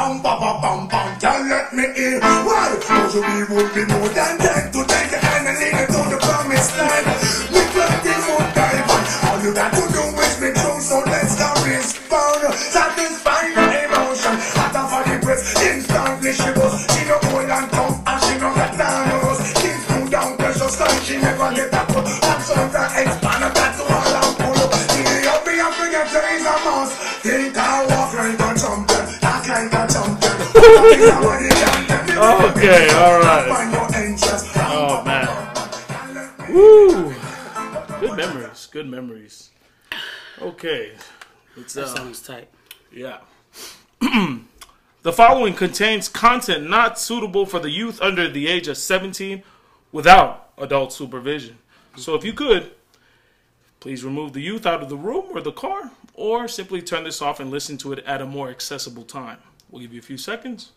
bam, bam, bam, bam, bam. Can't let me in. Why? Cause we would be more than dead to take your hand and lead it to the promised land. We 20-foot diamond. All you got to do is be true, so let's go respond. Satisfy your emotion. Hotter for the press. Instantly she goes. She no hold and come and she no got down on us. Things cool down, precious time. She never get a cut. Absorb that expand and that's all I'm pull up. See up me and forget to is a mouse. Think I walk like a champion. Talk like a champion. Okay, alright. Oh man. Woo! Good memories. Good memories. Okay. That sounds tight. Yeah. The following contains content not suitable for the youth under the age of 17 without adult supervision. So if you could, please remove the youth out of the room or the car, or simply turn this off and listen to it at a more accessible time. We'll give you a few seconds.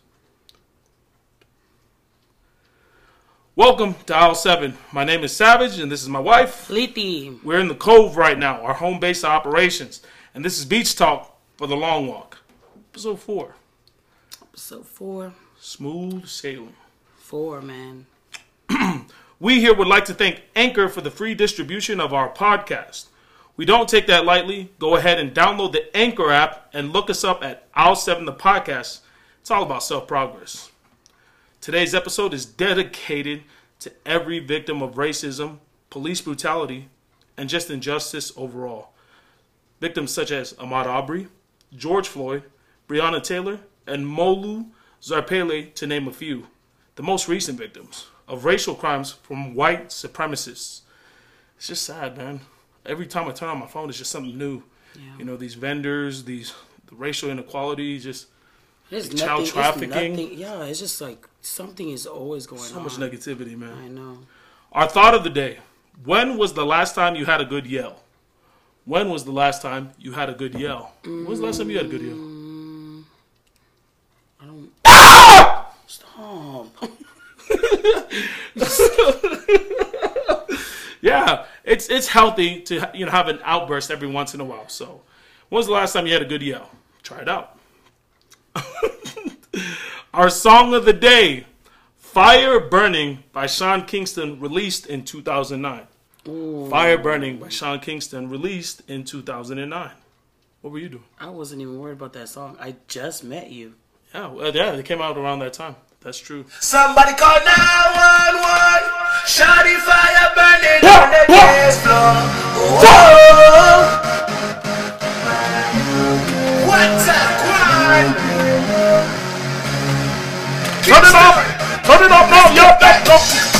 Welcome to Aisle 7. My name is Savage, and this is my wife. Letty. We're in the Cove right now, our home base of operations. And this is Beach Talk for the Long Walk. Episode 4. Episode 4. Smooth sailing. 4, man. We here would like to thank Anchor for the free distribution of our podcast. We don't take that lightly. Go ahead and download the Anchor app and look us up at Aisle 7 the Podcast. It's all about self-progress. Today's episode is dedicated to every victim of racism, police brutality, and just injustice overall. Victims such as Ahmaud Arbery, George Floyd, Breonna Taylor, and Molu Zarpele, to name a few. The most recent victims of racial crimes from white supremacists. It's just sad, man. Every time I turn on my phone, it's just something new. Yeah. You know, these vendors, the racial inequality, just child trafficking. It's just like something is always going on. So much negativity, man. I know. Our thought of the day. When was the last time you had a good yell? When was the last time you had a good yell? When was the last time you had a good yell? I don't... Ah! Stop. Yeah, it's healthy to have an outburst every once in a while. So, when was the last time you had a good yell? Try it out. Our song of the day, "Fire Burning" by Sean Kingston, released in 2009. Ooh. "Fire Burning" by Sean Kingston, released in 2009. What were you doing? I wasn't even worried about that song. I just met you. Yeah, well, it came out around that time. That's true. Somebody call 911. Shawty fire burning on the dance floor. Whoa. What's a crime? Turn it off! Turn it off now! Yo, go!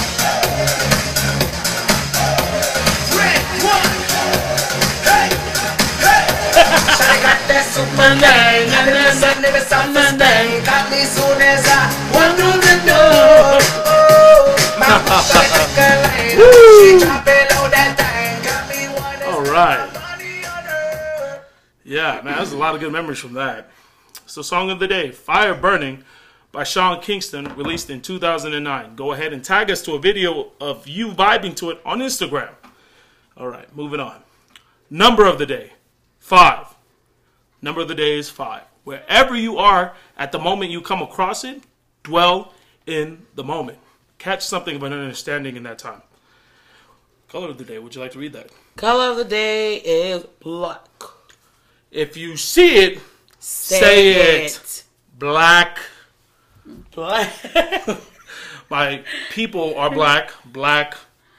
Red one. Hey, hey. Shawty got that super name, and there's something with something name. Got me soon as I walk through the door. My she drop below that thing. Got me one. All right. Yeah, man, there's a lot of good memories from that. So, song of the day, "Fire Burning" by Sean Kingston, released in 2009. Go ahead and tag us to a video of you vibing to it on Instagram. All right, moving on. Number of the day, 5. Number of the day is 5. Wherever you are at the moment you come across it, dwell in the moment. Catch something of an understanding in that time. Color of the day, would you like to read that? Color of the day is black. If you see it, say it. Black. Black. My people are black. Black.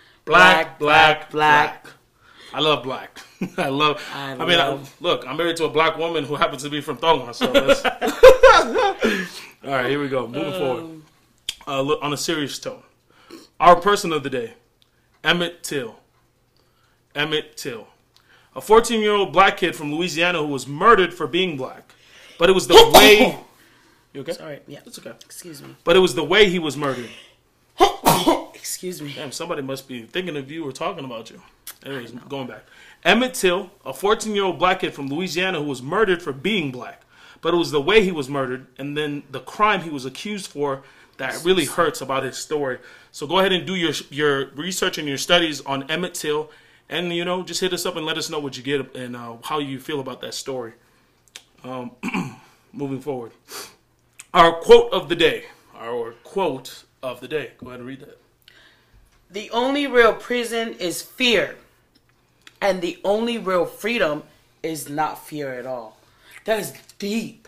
I love black. Look, I'm married to a black woman who happens to be from Tonga. So let's... All right, here we go. Moving forward. Look, on a serious tone. Our person of the day, Emmett Till. Emmett Till. A 14-year-old black kid from Louisiana who was murdered for being black. But it was the way... You okay? Sorry, yeah. It's okay. Excuse me. But it was the way he was murdered. Excuse me. Damn, somebody must be thinking of you or talking about you. Anyways, going back. Emmett Till, a 14-year-old black kid from Louisiana who was murdered for being black. But it was the way he was murdered and then the crime he was accused for that really hurts about his story. So go ahead and do your research and your studies on Emmett Till. And, just hit us up and let us know what you get and how you feel about that story. Moving forward. Our quote of the day. Our quote of the day. Go ahead and read that. The only real prison is fear. And the only real freedom is not fear at all. That is deep.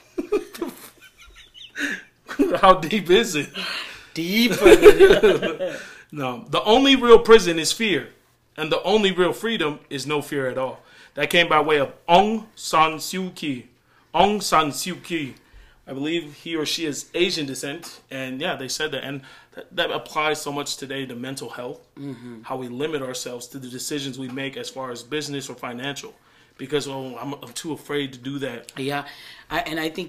How deep is it? Deeper than No. The only real prison is fear. And the only real freedom is no fear at all. That came by way of Aung San Suu Kyi. Aung San Suu Kyi. I believe he or she is Asian descent. And yeah, they said that. And that applies so much today to mental health. Mm-hmm. How we limit ourselves to the decisions we make as far as business or financial. Because I'm too afraid to do that. Yeah. I think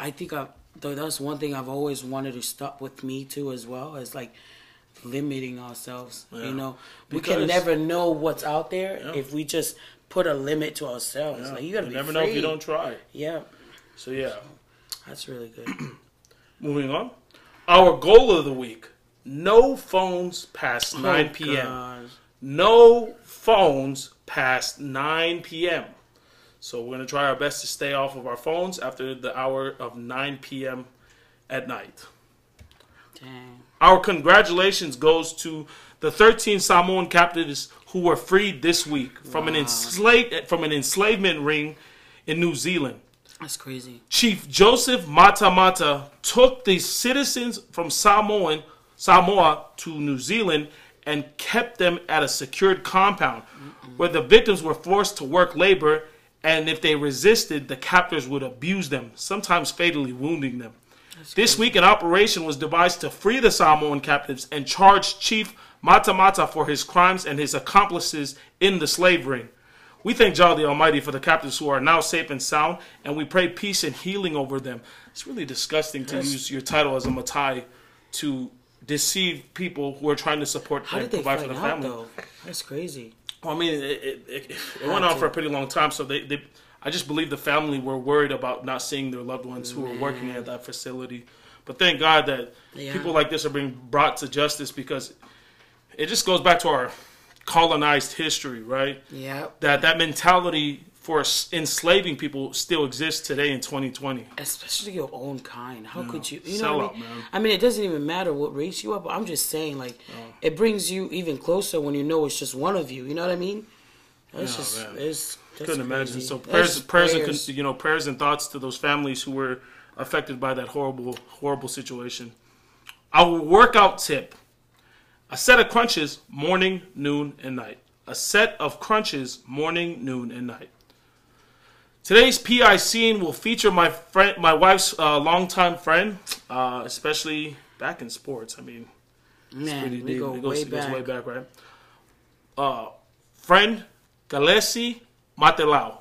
that's one thing I've always wanted to stop with me too as well. Is like limiting ourselves. Yeah. You know, we can never know what's out there if we just put a limit to ourselves. Yeah. Like you gotta be never free. know if you don't try. Yeah. So yeah. That's really good. Moving on. Our goal of the week. No phones past 9 p.m. Gosh. No phones past 9 p.m. So we're going to try our best to stay off of our phones after the hour of 9 p.m. at night. Dang. Our congratulations goes to the 13 Samoan captives who were freed this week from an enslavement ring in New Zealand. That's crazy. Chief Joseph Mata Mata took the citizens from Samoa to New Zealand and kept them at a secured compound where the victims were forced to work labor, and if they resisted, the captors would abuse them, sometimes fatally wounding them. This week, an operation was devised to free the Samoan captives and charge Chief Mata Mata for his crimes and his accomplices in the slave ring. We thank Jah the Almighty for the captives who are now safe and sound, and we pray peace and healing over them. It's really disgusting to use your title as a Matai to deceive people who are trying to support and provide for the family. Though? That's crazy. Well, I mean, it went on for a pretty long time, so I just believe the family were worried about not seeing their loved ones who were working at that facility. But thank God that people like this are being brought to justice, because it just goes back to our colonized history, right? Yeah. That mentality for enslaving people still exists today in 2020. Especially your own kind. How could you? You sell know what I mean? Man. I mean, it doesn't even matter what race you are, but I'm just saying, like, it brings you even closer when you know it's just one of you. You know what I mean? That's couldn't imagine. Crazy. So prayers and thoughts to those families who were affected by that horrible situation. Our workout tip: a set of crunches morning, noon, and night. A set of crunches morning, noon, and night. Today's PI scene will feature my wife's longtime friend, especially back in sports. I mean, man, we go way back. Goes way back, right? Friend Galesi Matelau.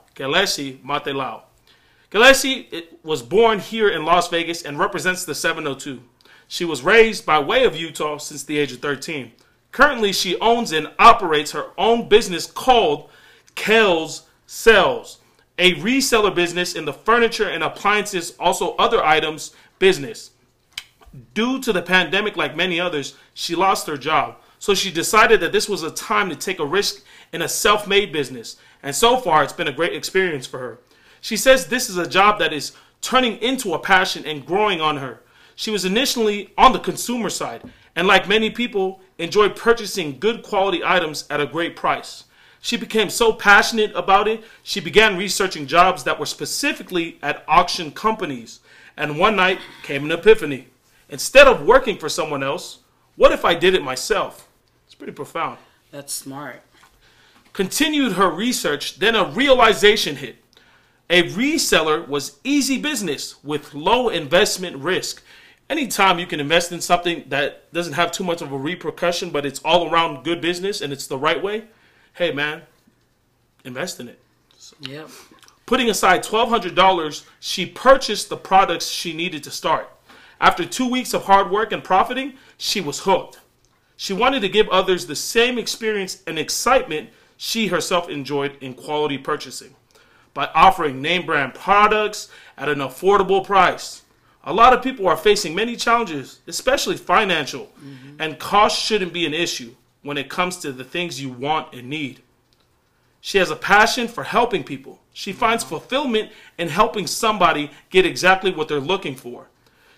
Galesi was born here in Las Vegas and represents the 702. She was raised by way of Utah since the age of 13. Currently, she owns and operates her own business called Kel's Sells, a reseller business in the furniture and appliances, also other items business. Due to the pandemic, like many others, she lost her job. So she decided that this was a time to take a risk in a self-made business. And so far, it's been a great experience for her. She says this is a job that is turning into a passion and growing on her. She was initially on the consumer side, and like many people, enjoyed purchasing good quality items at a great price. She became so passionate about it, she began researching jobs that were specifically at auction companies. And one night came an epiphany. Instead of working for someone else, what if I did it myself? It's pretty profound. That's smart. Continued her research, then a realization hit. A reseller was easy business with low investment risk. Anytime you can invest in something that doesn't have too much of a repercussion, but it's all around good business and it's the right way, hey man, invest in it. So, yeah. Putting aside $1,200, she purchased the products she needed to start. After 2 weeks of hard work and profiting, she was hooked. She wanted to give others the same experience and excitement she herself enjoyed in quality purchasing by offering name brand products at an affordable price. A lot of people are facing many challenges, especially financial, and cost shouldn't be an issue when it comes to the things you want and need. She has a passion for helping people. She finds fulfillment in helping somebody get exactly what they're looking for.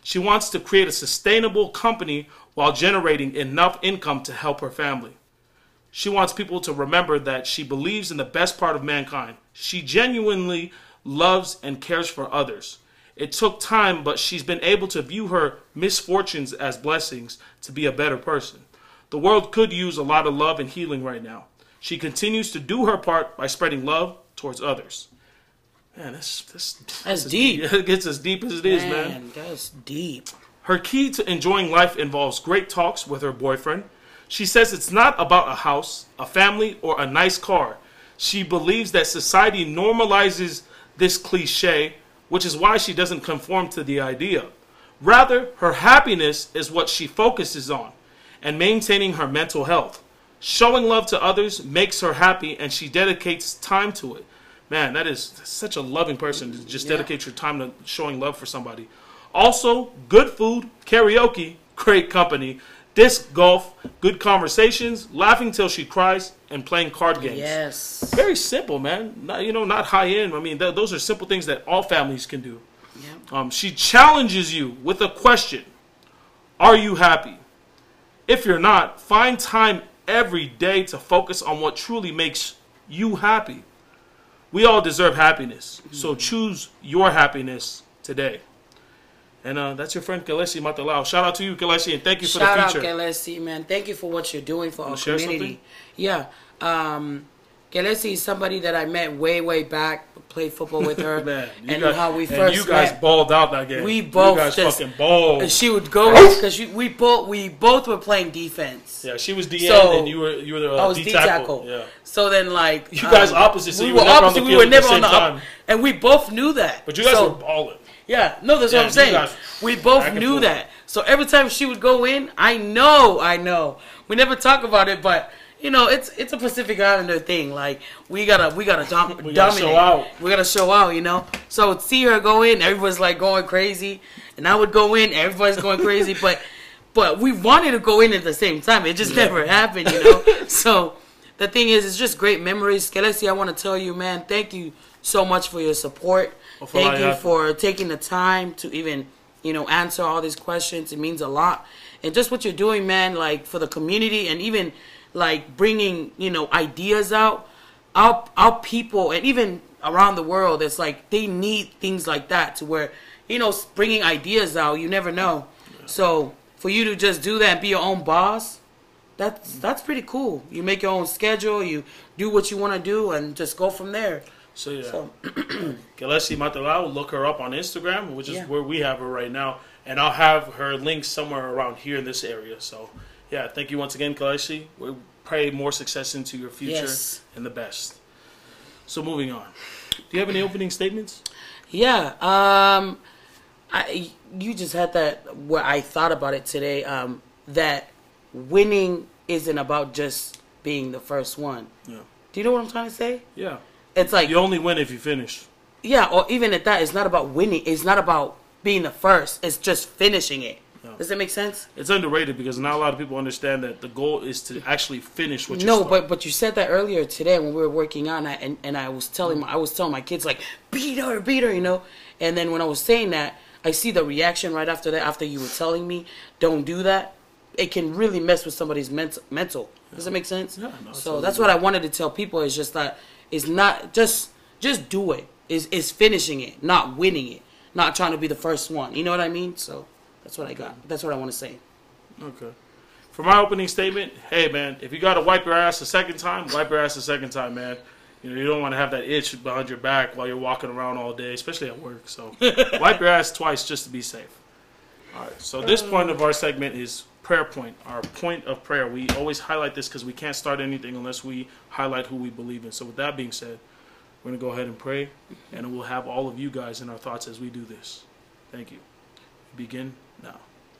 She wants to create a sustainable company while generating enough income to help her family. She wants people to remember that she believes in the best part of mankind. She genuinely loves and cares for others. It took time, but she's been able to view her misfortunes as blessings to be a better person. The world could use a lot of love and healing right now. She continues to do her part by spreading love towards others. Man, that's deep. It gets as deep as it is, man. That's deep. Her key to enjoying life involves great talks with her boyfriend. She says it's not about a house, a family, or a nice car. She believes that society normalizes this cliche, which is why she doesn't conform to the idea. Rather, her happiness is what she focuses on, and maintaining her mental health. Showing love to others makes her happy, and she dedicates time to it. Man, that is such a loving person to just dedicate your time to showing love for somebody. Also, good food, karaoke, great company, disc golf, good conversations, laughing till she cries, and playing card games. Yes. Very simple, man. Not high end. I mean, those are simple things that all families can do. Yep. She challenges you with a question. Are you happy? If you're not, find time every day to focus on what truly makes you happy. We all deserve happiness, so choose your happiness today. And that's your friend Kelesi Matalao. Shout out to you, Kelesi, and thank you for the feature. Shout out, Kelesi, man. Thank you for what you're doing for our community. Something? Yeah. Kelesi is somebody that I met way back. Played football with her. Man, how we first you guys met. balled out that game. We both you guys just, fucking balled. She would go because we both were playing defense. Yeah, she was DN and you were the I was D tackle. Yeah. So then you guys opposite. So we were opposite. We were never on the time. And we both knew that. But you guys were balling. Yeah, no, that's what I'm saying. We both knew that. So every time she would go in, I know. We never talk about it, but it's a Pacific Islander thing. Like we gotta dominate. We gotta show out. So see her go in, everyone's like going crazy, and I would go in, everybody's going crazy. But we wanted to go in at the same time. It just never happened. So the thing is, it's just great memories. Kelesi, I want to tell you, man, thank you so much for your support. Thank you for taking the time to even, answer all these questions. It means a lot. And just what you're doing, man, like for the community and even like bringing, ideas out. Our people and even around the world, it's like they need things like that to where, bringing ideas out, you never know. Yeah. So for you to just do that and be your own boss, that's pretty cool. You make your own schedule, you do what you want to do and just go from there. So Kelesi Matalao, look her up on Instagram, which is where we have her right now, and I'll have her links somewhere around here in this area. So thank you once again, Kelesi. We pray more success into your future and the best. So moving on, do you have any opening statements? Yeah, you just had that where I thought about it today. That winning isn't about just being the first one. Yeah. Do you know what I'm trying to say? Yeah. It's like you only win if you finish. Yeah, or even at that, it's not about winning. It's not about being the first. It's just finishing it. Yeah. Does that make sense? It's underrated because not a lot of people understand that the goal is to actually finish what you start. No, but you said that earlier today when we were working on that, and I was telling my kids like beat her, and then when I was saying that, I see the reaction right after that. After you were telling me don't do that, it can really mess with somebody's mental. Does that make sense? Yeah. No, so that's what I wanted to tell people. Is just that. It's not just do it. It's finishing it, not winning it, not trying to be the first one. You know what I mean? So that's what I got. That's what I want to say. Okay. For my opening statement, hey man, if you got to wipe your ass a second time, wipe your ass a second time, man. You don't want to have that itch behind your back while you're walking around all day, especially at work. So wipe your ass twice just to be safe. All right. So this point of our segment is prayer point, our point of prayer. We always highlight this because we can't start anything unless we highlight who we believe in. So with that being said, we're going to go ahead and pray, and we'll have all of you guys in our thoughts as we do this. Thank you. We begin now.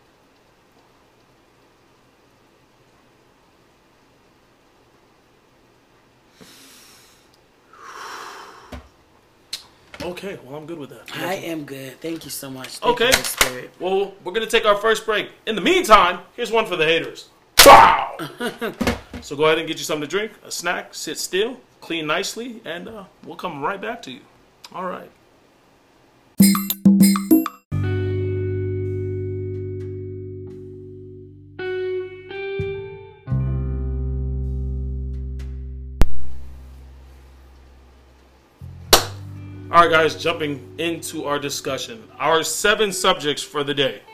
Okay, well, I'm good with that. I am good. Thank you so much. Thank you, Holy Spirit. Well, we're going to take our first break. In the meantime, here's one for the haters. Wow! So go ahead and get you something to drink, a snack, sit still, clean nicely, and we'll come right back to you. All right. All right, guys, jumping into our discussion. Our 7 subjects for the day.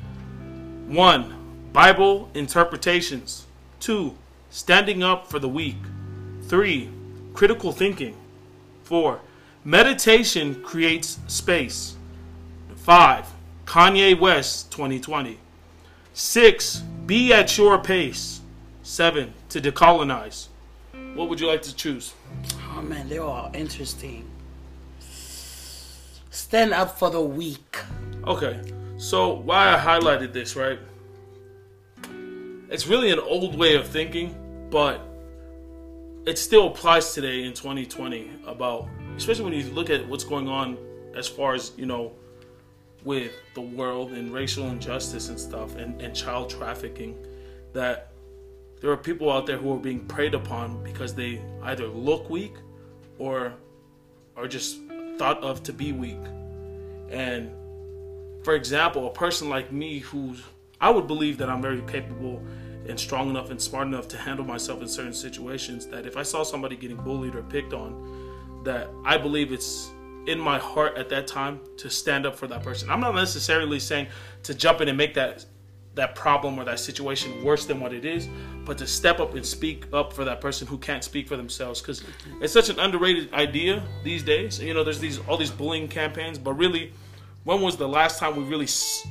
1. Bible interpretations. 2. Standing up for the weak. 3. Critical thinking. 4. Meditation creates space. 5. Kanye West 2020. 6. Be at your pace. 7. To decolonize. What would you like to choose? Oh man, they're all interesting. Stand up for the weak. Okay, so why I highlighted this, right? It's really an old way of thinking, but it still applies today in 2020 about, especially when you look at what's going on as far as, with the world and racial injustice and stuff and child trafficking, that there are people out there who are being preyed upon because they either look weak or are just thought of to be weak. And for example, a person like me I would believe that I'm very capable and strong enough and smart enough to handle myself in certain situations, that if I saw somebody getting bullied or picked on, that I believe it's in my heart at that time to stand up for that person. I'm not necessarily saying to jump in and make that problem or that situation worse than what it is, but to step up and speak up for that person who can't speak for themselves, because it's such an underrated idea these days. There's all these bullying campaigns, but really, when was the last time we really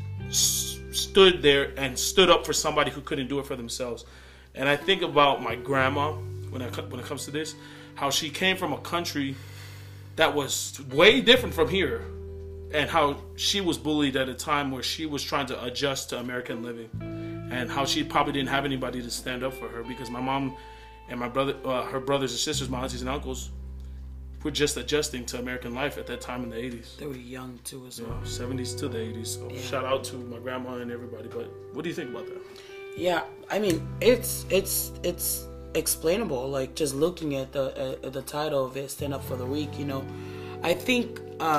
stood there and stood up for somebody who couldn't do it for themselves? And I think about my grandma when it comes to this, how she came from a country that was way different from here, and how she was bullied at a time where she was trying to adjust to American living, and how she probably didn't have anybody to stand up for her, because my mom and my brother, her brothers and sisters, my aunties and uncles, were just adjusting to American life at that time in the 80s. They were young too as well. 70s to the 80s. So shout out to my grandma and everybody. But what do you think about that? Yeah, I mean, it's explainable. Like, just looking at the title of it, "Stand Up for the Weak." I think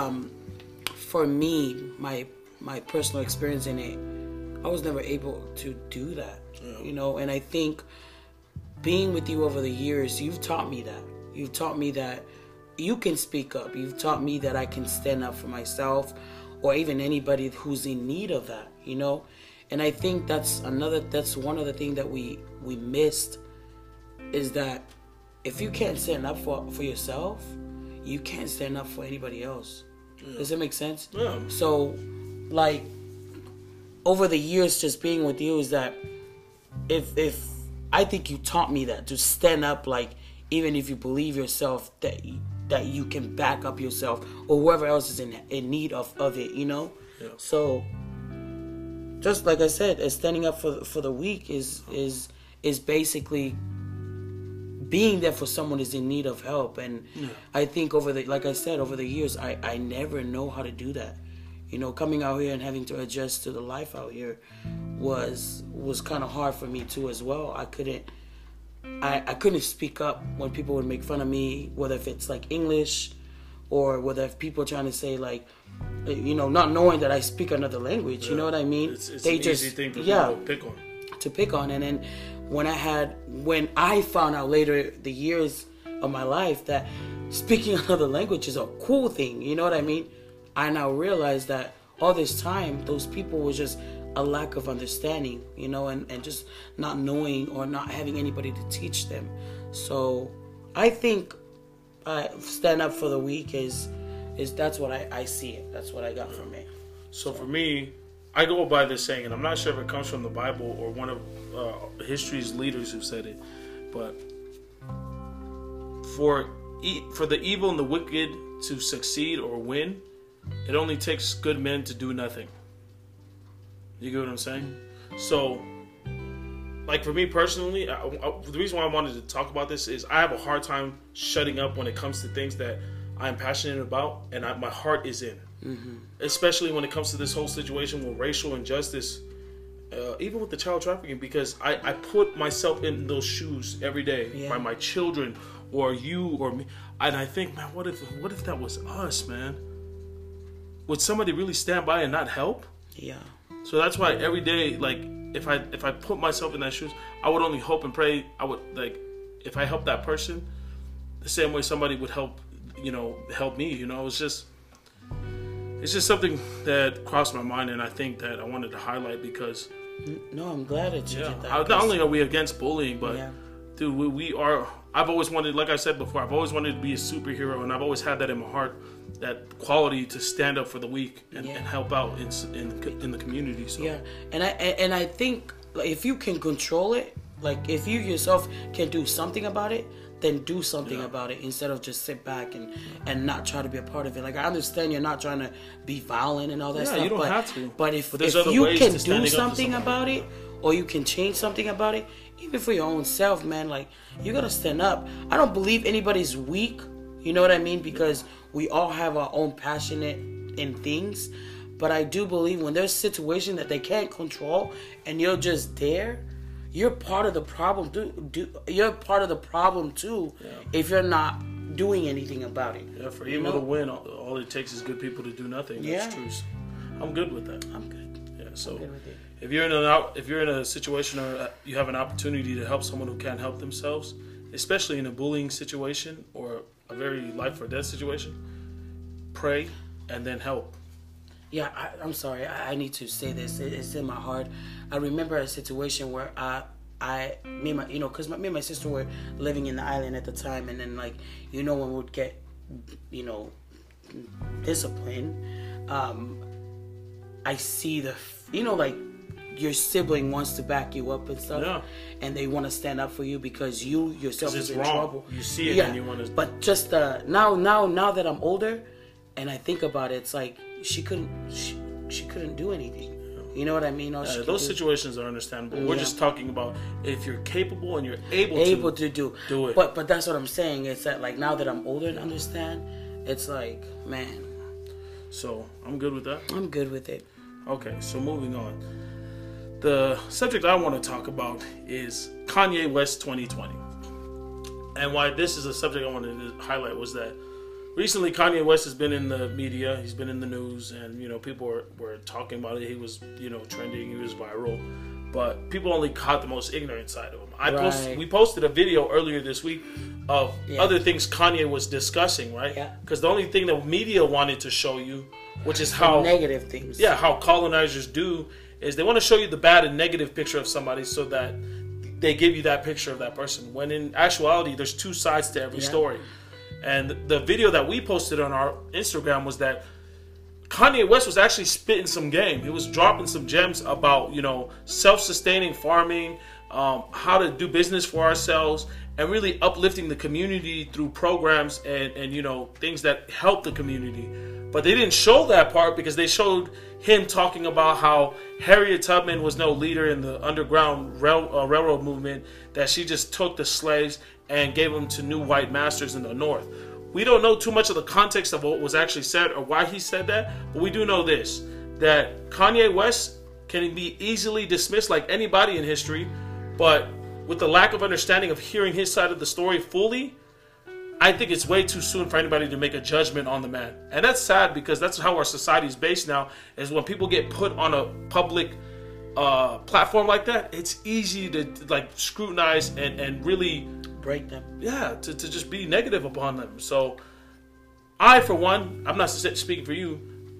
for me, my personal experience in it, I was never able to do that. And I think being with you over the years, you've taught me that. You've taught me that you can speak up. You've taught me that I can stand up for myself, or even anybody who's in need of that. And I think that's one of the things that we missed, is that if you can't stand up for yourself, you can't stand up for anybody else. Yeah. Does that make sense? Yeah. So, like, over the years just being with you, is that if I think you taught me that, to stand up, like, even if you believe yourself that you can back up yourself or whoever else is in need of it, Yeah. So, just like I said, standing up for the weak is basically being there for someone who's in need of help. And I think over the years, I never know how to do that. Coming out here and having to adjust to the life out here was kind of hard for me too as well. I couldn't speak up when people would make fun of me, whether if it's like English, or whether if people are trying to say, like, not knowing that I speak another language. You know what I mean? It's an easy thing for people to pick on. And then when I found out later the years of my life that speaking another language is a cool thing, you know what I mean? I now realize that all this time, those people was just a lack of understanding, and just not knowing or not having anybody to teach them. So I think stand up for the weak is that's what I see it. That's what I got from it. So for me, I go by this saying, and I'm not sure if it comes from the Bible or one of history's leaders who said it, but for the evil and the wicked to succeed or win, it only takes good men to do nothing. You get what I'm saying? So, like, for me personally, the reason why I wanted to talk about this is I have a hard time shutting up when it comes to things that I'm passionate about and my heart is in. Mm-hmm. Especially when it comes to this whole situation with racial injustice, even with the child trafficking, because I put myself in those shoes every day by my children or you or me, and I think, man, what if that was us, man? Would somebody really stand by and not help? Yeah. So that's why every day, like, if I put myself in that shoes, I would only hope and pray. I would, like, if I help that person, the same way somebody would help me. It's just, it's just something that crossed my mind, and I think that I wanted to highlight because. No, I'm glad that you did that. Not only are we against bullying, but dude, we are. I've always wanted, like I said before, I've always wanted to be a superhero, and I've always had that in my heart, that quality to stand up for the weak and help out in the community. So. Yeah, and I think like, if you can control it, like if you yourself can do something about it, then do something about it instead of just sit back and not try to be a part of it. Like I understand you're not trying to be violent and all that stuff. You don't have to. But if you can do something about it, or you can change something about it, even for your own self, man, like you gotta stand up. I don't believe anybody's weak. You know what I mean? Because we all have our own passionate in things. But I do believe when there's a situation that they can't control and you're just there, you're part of the problem. You're part of the problem too if you're not doing anything about it. Yeah, for evil to win, all it takes is good people to do nothing. That's true. I'm good with that. I'm good. Yeah, so I'm good with it. if you're in a situation or you have an opportunity to help someone who can't help themselves, especially in a bullying situation or a very life or death situation, pray and then help. Yeah, I'm sorry. I need to say this. It's in my heart. I remember a situation where me and my sister were living in the island at the time, and then when we would get, discipline, I see your sibling wants to back you up and stuff, and they want to stand up for you because you yourself is in trouble. You see it and you want to. But just now that I'm older, and I think about it, it's like she couldn't do anything. You know what I mean? Those situations are understandable. We're just talking about if you're capable and you're able to do it. But that's what I'm saying. It's that now that I'm older and understand, it's like, man. So I'm good with that. I'm good with it. Okay, so moving on. The subject I want to talk about is Kanye West 2020. And why this is a subject I wanted to highlight was that recently Kanye West has been in the media, he's been in the news, and people were talking about it. He was, trending, he was viral. But people only caught the most ignorant side of him. We posted a video earlier this week of other things Kanye was discussing, right? Yeah. Because the only thing the media wanted to show you, which is how negative things. Yeah, how colonizers do is they want to show you the bad and negative picture of somebody so that they give you that picture of that person. When in actuality, there's two sides to every story. And the video that we posted on our Instagram was that Kanye West was actually spitting some game. He was dropping some gems about, self-sustaining farming, how to do business for ourselves, and really uplifting the community through programs and things that help the community. But they didn't show that part because they showed him talking about how Harriet Tubman was no leader in the underground railroad movement, that she just took the slaves and gave them to new white masters in the North. We don't know too much of the context of what was actually said or why he said that, but we do know this, that Kanye West can be easily dismissed like anybody in history, but with the lack of understanding of hearing his side of the story fully, I think it's way too soon for anybody to make a judgment on the man. And that's sad because that's how our society is based now, is when people get put on a public platform like that, it's easy to scrutinize and really break them. Yeah, to just be negative upon them. So I, for one, I'm not speaking for you,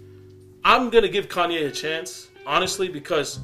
I'm going to give Kanye a chance, honestly, because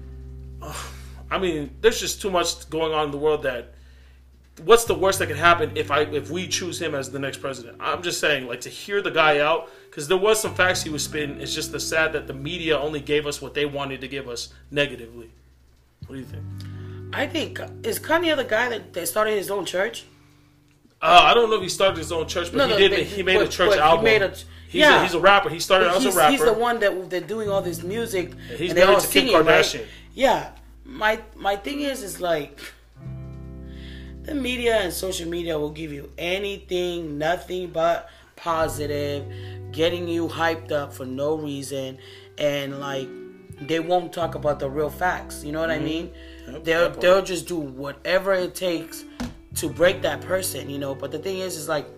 there's just too much going on in the world that what's the worst that could happen if we choose him as the next president? I'm just saying, to hear the guy out, because there was some facts he was spitting. It's just sad that the media only gave us what they wanted to give us negatively. What do you think? I think, is Kanye the guy that started his own church? I don't know if he started his own church, but he made a church album. He's a rapper. He started as a rapper. He's the one that doing all this music. He's married to Kim Kardashian. Right? Yeah. My thing is the media and social media will give you anything, nothing but positive, getting you hyped up for no reason, and they won't talk about the real facts. You know what I mean? Yep, they'll just do whatever it takes to break that person, But the thing is I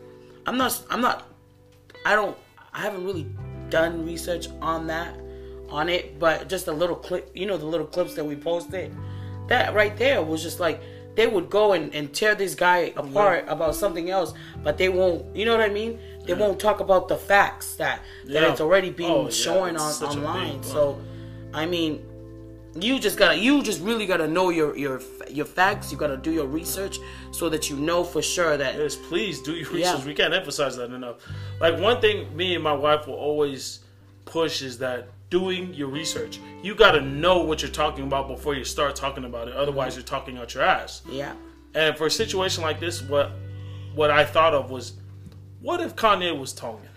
haven't really done research on it, but just a little clip, the little clips that we posted, that right there was just they would go and tear this guy apart about something else, but they won't, you know what I mean? They won't talk about the facts that it's already being shown online. So, I mean, you just really gotta know your facts. You gotta do your research so that you know for sure that. Yes, please do your research. We can't emphasize that enough. Like, one thing me and my wife will always push is that doing your research. You gotta know what you're talking about before you start talking about it. Otherwise, you're talking out your ass. Yeah. And for a situation like this, what I thought of was, what if Kanye was Tongan?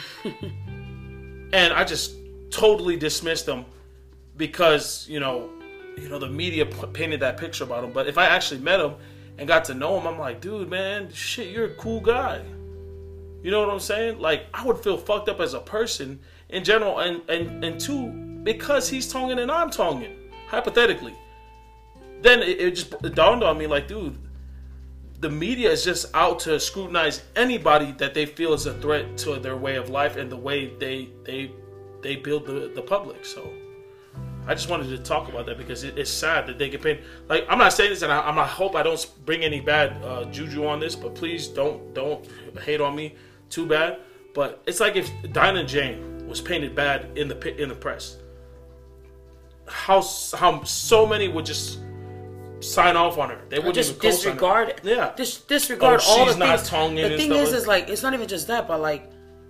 And I just totally dismissed him because, the media painted that picture about him. But if I actually met him and got to know him, I'm like, dude, man, shit, you're a cool guy. You know what I'm saying? Like, I would feel fucked up as a person in general. And two, because he's Tongan and I'm Tongan, hypothetically. Then it just dawned on me, like, dude, the media is just out to scrutinize anybody that they feel is a threat to their way of life and the way they build the public. So I just wanted to talk about that because it's sad that they get paid. Like, I'm not saying this, and I hope I don't bring any bad juju on this, but please don't hate on me too bad. But it's like if Dinah Jane was painted bad in the press, how so many would just sign off on her. They would just disregard it. Yeah, disregard all the things. The thing is like, it's not even just that, but like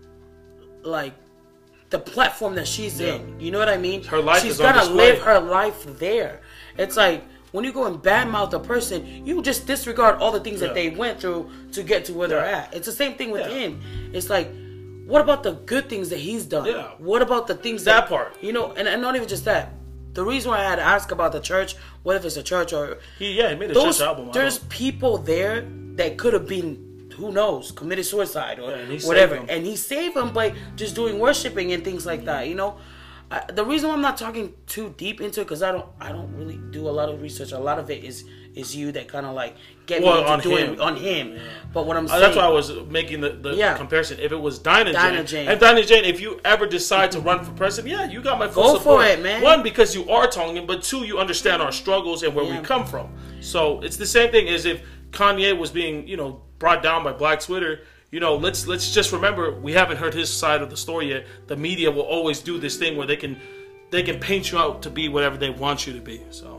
the platform that she's in. You know what I mean? Her life she's is on display. Live her life there. It's like when you go and badmouth a person, you just disregard all the things that they went through to get to where they're at. It's the same thing with him. It's like, what about the good things that he's done? Yeah. What about the things that part? And not even just that. The reason why I had to ask about the church, what if it's a church or... He made a church album. There's people there that could have been, who knows, committed suicide or and whatever. And he saved them by just doing worshiping and things like that, the reason why I'm not talking too deep into it, because I don't really do a lot of research. A lot of it is you that kind of like get me into doing on him. Yeah. But what I'm saying... That's why I was making the comparison. If it was Dinah Jane. And Dinah Jane, if you ever decide to run for president, you got my full support. Go for it, man. One, because you are Tongan, but two, you understand our struggles and where we come from. So it's the same thing as if Kanye was being, brought down by Black Twitter. Let's just remember, we haven't heard his side of the story yet. The media will always do this thing where they can paint you out to be whatever they want you to be. So,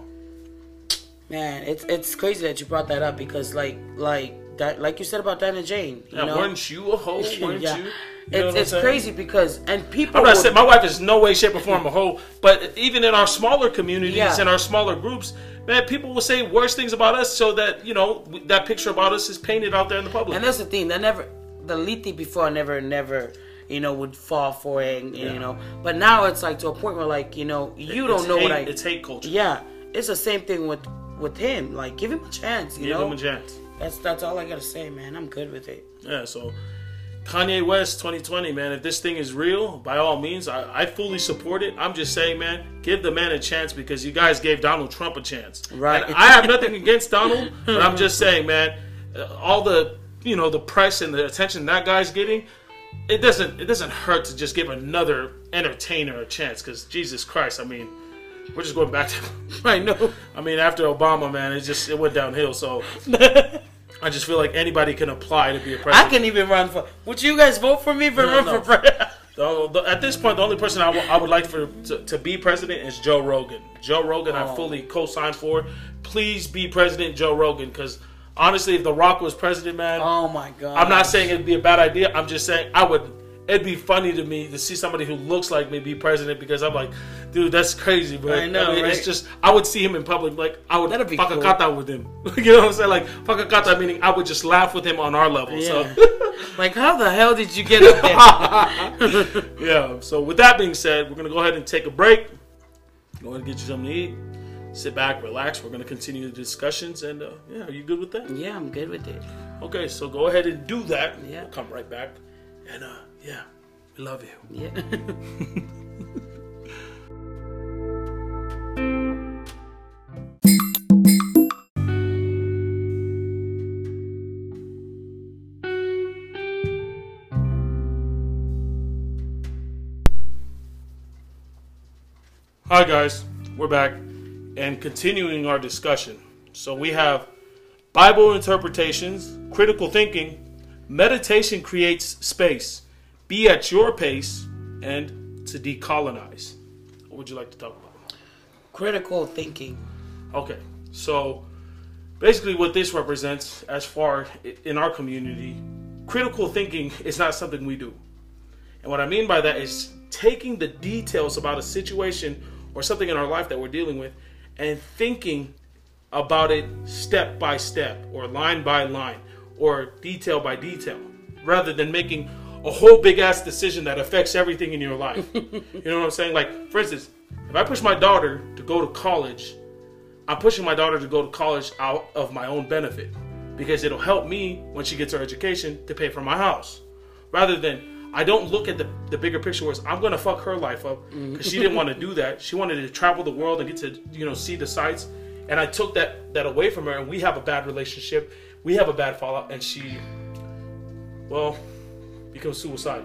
man, it's crazy that you brought that up because like you said about Dinah Jane, weren't you a hoe? Weren't you? It's crazy because people. I'm not saying my wife is no way, shape, or form a hoe, but even in our smaller communities and our smaller groups, man, people will say worse things about us so that that picture about us is painted out there in the public. And that's the thing. The Liti before never would fall for it, But now it's like to a point where like you don't know what it's hate culture. Yeah, it's the same thing with him. Like, give him a chance. Give him a chance. That's all I gotta say, man. I'm good with it. Yeah. So Kanye West 2020, man. If this thing is real, by all means, I fully support it. I'm just saying, man, give the man a chance because you guys gave Donald Trump a chance. Right. And I have nothing against Donald, but I'm just saying, man, all the the press and the attention that guy's getting, it doesn't hurt to just give another entertainer a chance. Because Jesus Christ, I mean, we're just going back to I know. I mean, after Obama, man, it went downhill. So I just feel like anybody can apply to be a president. I can even run for. Would you guys vote for me for run for president? At this point, the only person I would like to be president is Joe Rogan. Joe Rogan, I fully co-sign for. Please be president, Joe Rogan, because honestly, if The Rock was president, man, oh my god, I'm not saying it'd be a bad idea. I'm just saying it'd be funny to me to see somebody who looks like me be president because I'm like, dude, that's crazy, bro. I know, right? It's just, I would see him in public, like, I would fakakata cool with him. You know what I'm saying? Like, fakakata meaning I would just laugh with him on our level. Yeah. So. Like, how the hell did you get up there? Yeah, so with that being said, we're going to go ahead and take a break. Go ahead and get you something to eat. Sit back, relax. We're going to continue the discussions. And, are you good with that? Yeah, I'm good with it. Okay, so go ahead and do that. Yeah. We'll come right back. And, we love you. Yeah. Hi guys, we're back and continuing our discussion. So we have Bible interpretations, critical thinking, Meditation creates space. Be at your pace and to decolonize. What would you like to talk about? Critical thinking. Okay, so basically what this represents as far in our community, critical thinking is not something we do. And what I mean by that is taking the details about a situation or something in our life that we're dealing with and thinking about it step by step or line by line or detail by detail, rather than making a whole big ass decision that affects everything in your life. You know what I'm saying? Like, for instance, if I push my daughter to go to college, I'm pushing my daughter to go to college out of my own benefit, because it'll help me when she gets her education to pay for my house. Rather than, I don't look at the bigger picture where I'm going to fuck her life up because she didn't want to do that. She wanted to travel the world and get to, you know, see the sights. And I took that away from her, and we have a bad relationship. We have a bad fallout, and she, well, becomes suicidal.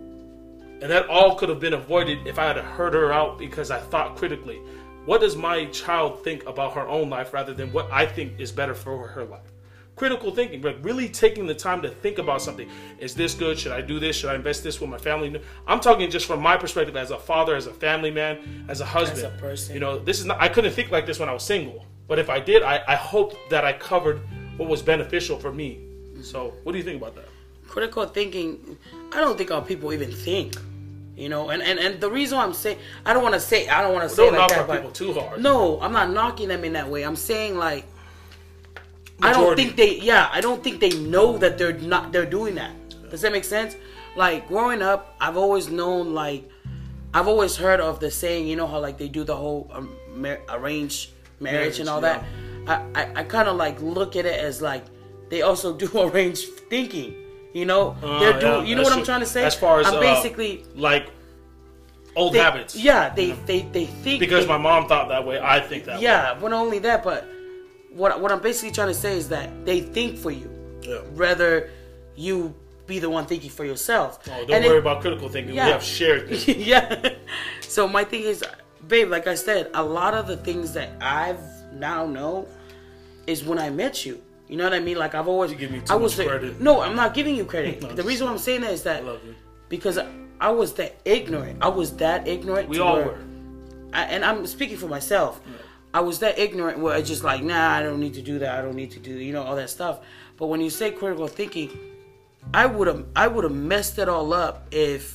And that all could have been avoided if I had heard her out because I thought critically. What does my child think about her own life rather than what I think is better for her life? Critical thinking, but really taking the time to think about something. Is this good? Should I do this? Should I invest this with my family? I'm talking just from my perspective as a father, as a family man, as a husband. As a person. You know, this is not, I couldn't think like this when I was single. But if I did, I hope that I covered what was beneficial for me. So what do you think about that? Critical thinking, I don't think our people even think. You know, and the reason why I'm saying, I don't want to say Don't like knock that, our but people too hard. no, I'm not knocking them in that way. I'm saying like, Majority. I don't think they know that they're doing that. Does that make sense? Like, growing up, I've always known, like, I've always heard of the saying, you know how like they do the whole arranged marriage and all yeah. that. I kind of like look at it as like they also do arranged thinking. You know, they're doing. You know what I'm trying to say? As far as I'm basically like old habits. Yeah, they think Because my mom thought that way, I think that way. Yeah, but not only that, but what I'm basically trying to say is that they think for you, rather you be the one thinking for yourself. Oh, don't worry about critical thinking. Yeah. We have shared thinking. Yeah. So my thing is, babe, like I said, a lot of the things that I've now know is when I met you. You know what I mean? Like, I've always... You give me too much credit. No, I'm not giving you credit. The reason why I'm saying that is that... I love you. Because I was that ignorant. I was that ignorant. We all were. And I'm speaking for myself. Yeah. I was that ignorant where I just like, nah, I don't need to do that. I don't need to do, you know, all that stuff. But when you say critical thinking, I would have messed it all up if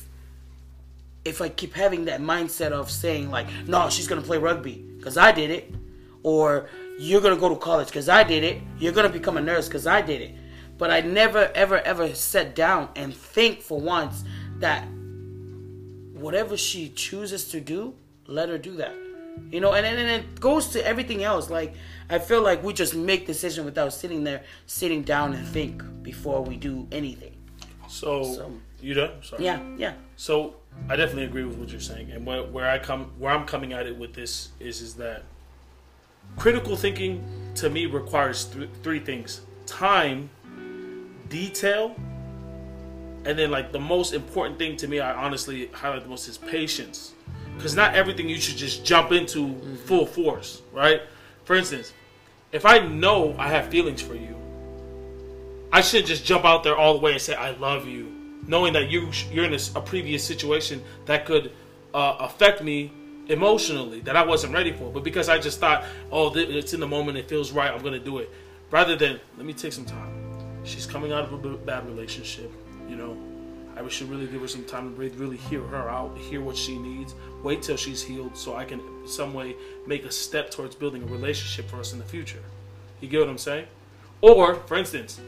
I keep having that mindset of saying like, no, she's going to play rugby because I did it. Or... you're going to go to college because I did it. You're going to become a nurse because I did it. But I never, ever, ever sat down and think for once that whatever she chooses to do, let her do that. You know, and it goes to everything else. Like, I feel like we just make decisions without sitting down and think before we do anything. So you done? Sorry. Yeah. So I definitely agree with what you're saying. And where I'm coming at it with this is that critical thinking, to me, requires three things: time, detail, and then, like, the most important thing to me, I honestly highlight the most, is patience. Because not everything you should just jump into full force, right? For instance, if I know I have feelings for you, I shouldn't just jump out there all the way and say, I love you, knowing that you're in a previous situation that could affect me emotionally, that I wasn't ready for. But because I just thought, oh, it's in the moment, it feels right, I'm going to do it. Rather than, let me take some time. She's coming out of a bad relationship, you know. I should really give her some time to breathe, really hear her out, hear what she needs, wait till she's healed so I can, in some way, make a step towards building a relationship for us in the future. You get what I'm saying? Or, for instance,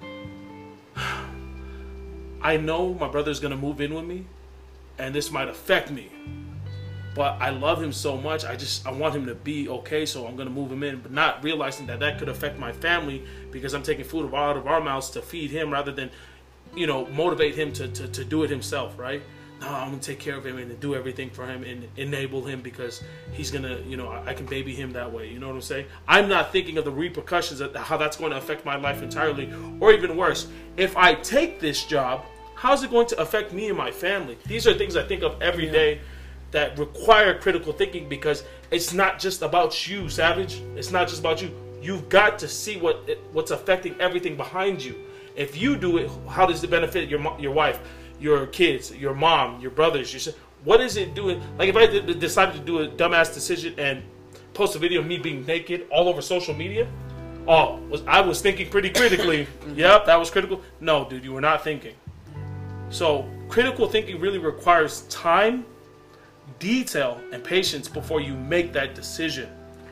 I know my brother's going to move in with me, and this might affect me. But I love him so much, I want him to be okay, so I'm going to move him in. But not realizing that could affect my family because I'm taking food out of our mouths to feed him rather than, you know, motivate him to do it himself, right? No, I'm going to take care of him and do everything for him and enable him because he's going to, you know, I can baby him that way. You know what I'm saying? I'm not thinking of the repercussions of how that's going to affect my life entirely. Or even worse, if I take this job, how's it going to affect me and my family? These are things I think of every day that require critical thinking because it's not just about you, Savage. It's not just about you. You've got to see what's affecting everything behind you. If you do it, how does it benefit your wife, your kids, your mom, your brothers, your sister? What is it doing? Like if I decided to do a dumbass decision and post a video of me being naked all over social media, I was thinking pretty critically. Yep, that was critical. No, dude, you were not thinking. So critical thinking really requires time, detail, and patience before you make that decision.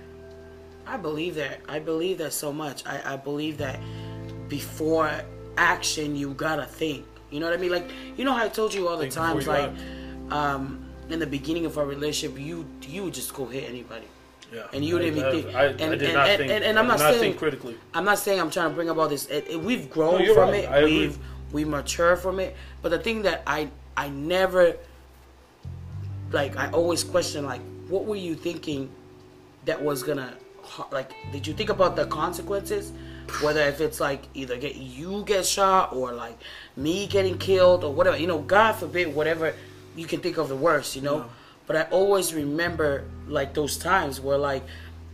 I believe that. I believe that so much. I believe that before action, you gotta think. You know what I mean? Like, you know how I told you all the times, like, in the beginning of our relationship, you would just go hit anybody. Yeah, and you didn't even think. I did not think. And I'm not saying think critically. I'm not saying I'm trying to bring up all this. We've grown from it. We mature from it. But the thing that I never, like, I always question, like, what were you thinking that was gonna, like, did you think about the consequences? Whether if it's like either you get shot or like me getting killed or whatever, you know, God forbid, whatever you can think of the worst, you know. Yeah. But I always remember like those times where like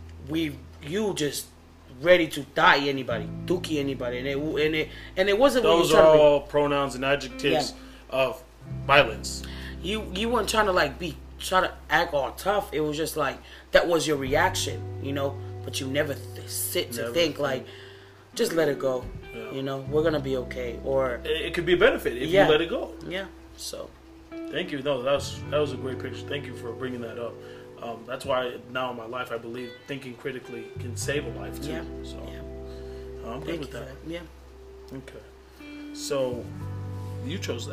you just ready to die anybody, dookie anybody, and it wasn't. Those are all pronouns and adjectives of violence. You weren't trying to like try to act all tough. It was just like that was your reaction, you know. But you never sit to think like, just let it go. Yeah. You know, we're gonna be okay. Or it could be a benefit if you let it go. Yeah. So. Thank you. No, that was a great picture. Thank you for bringing that up. That's why now in my life I believe thinking critically can save a life too. Yeah. So I'm good with that. Yeah. Okay. So you chose that.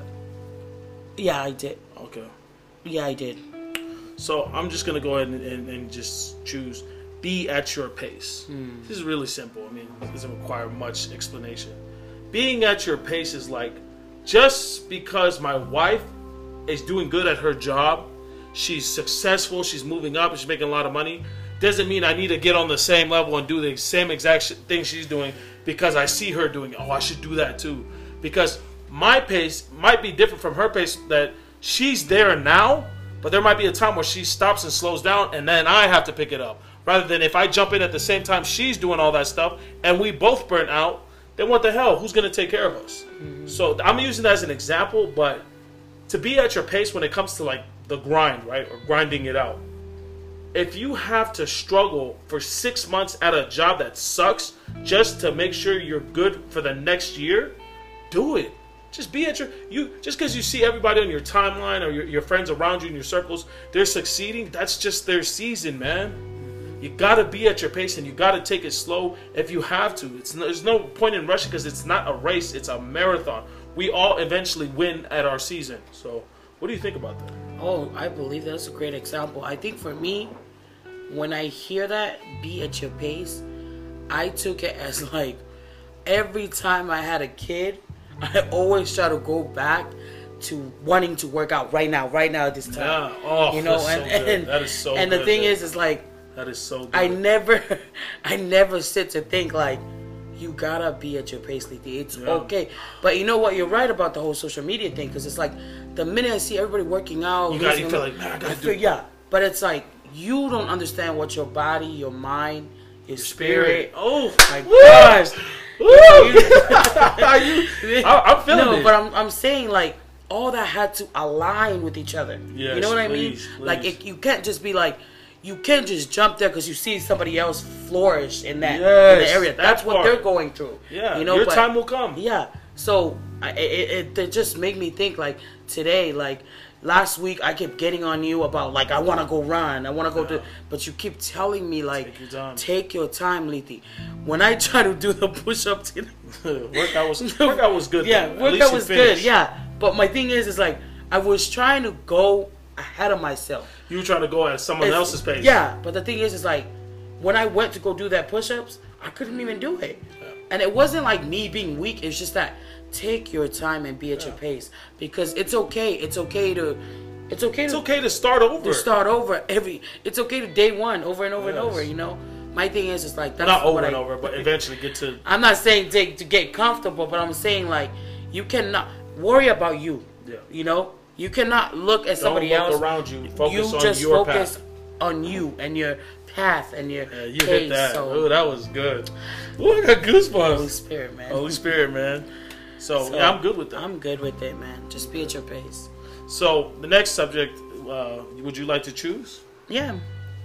Yeah, I did. Okay. Yeah, I did. So I'm just gonna go ahead and just choose be at your pace. This is really simple. I mean, it doesn't require much explanation. Being at your pace is like, just because my wife is doing good at her job, she's successful, she's moving up, she's making a lot of money, doesn't mean I need to get on the same level and do the same exact thing she's doing because I see her doing it. Oh, I should do that too. Because my pace might be different from her pace, that she's there now, but there might be a time where she stops and slows down and then I have to pick it up. Rather than if I jump in at the same time she's doing all that stuff and we both burn out, then what the hell? Who's going to take care of us? So I'm using that as an example, but to be at your pace when it comes to like the grind, right? Or grinding it out. If you have to struggle for 6 months at a job that sucks just to make sure you're good for the next year, do it. Just be at just because you see everybody on your timeline or your friends around you in your circles, they're succeeding, that's just their season, man. You gotta be at your pace and you gotta take it slow if you have to. There's no point in rushing because it's not a race, it's a marathon. We all eventually win at our season. So, what do you think about that? Oh, I believe that's a great example. I think for me, when I hear that, be at your pace, I took it as like every time I had a kid, I always try to go back to wanting to work out right now at this time. Yeah. Oh, you know, and that is so and good, the thing is like that is so good. I never sit to think like, you gotta be at your pace, Lethy. It's okay. But you know what? You're right about the whole social media thing, because it's like the minute I see everybody working out, you feel like, man, I gotta do it. Yeah, but it's like you don't understand what your body, your mind, your spirit. Oh my gosh! I'm feeling it. But I'm saying like all that had to align with each other. Yes, you know what I mean? Please. Like you can't just be like. You can't just jump there because you see somebody else flourish in that in the area. That's what they're going through. Yeah, you know, your time will come. Yeah. So it just made me think like today, like last week, I kept getting on you about like I want to go run, I want to go to, but you keep telling me like take your time, Lethy. When I try to do the push-up today, workout was good. Yeah, workout was good. Yeah, but my thing is like I was trying to go ahead of myself. You were trying to go at someone else's pace. Yeah, but the thing is like when I went to go do that push-ups, I couldn't even do it. Yeah. And it wasn't like me being weak. It's just that take your time and be at your pace, because it's okay. It's okay to start over. It's okay to day one over and over and over. You know, my thing is like that's not over and over, but eventually get to. I'm not saying to get comfortable, but I'm saying like you cannot worry about you. Yeah. You know. You cannot look at somebody else around you. Focus on just your focus path. on you and your path and your you hit that. So. Ooh, that was good. Ooh, I got goosebumps. Holy Spirit, man. Holy Spirit, man. So yeah, I'm good with that. I'm good with it, man. Just be at your pace. So the next subject, would you like to choose? Yeah.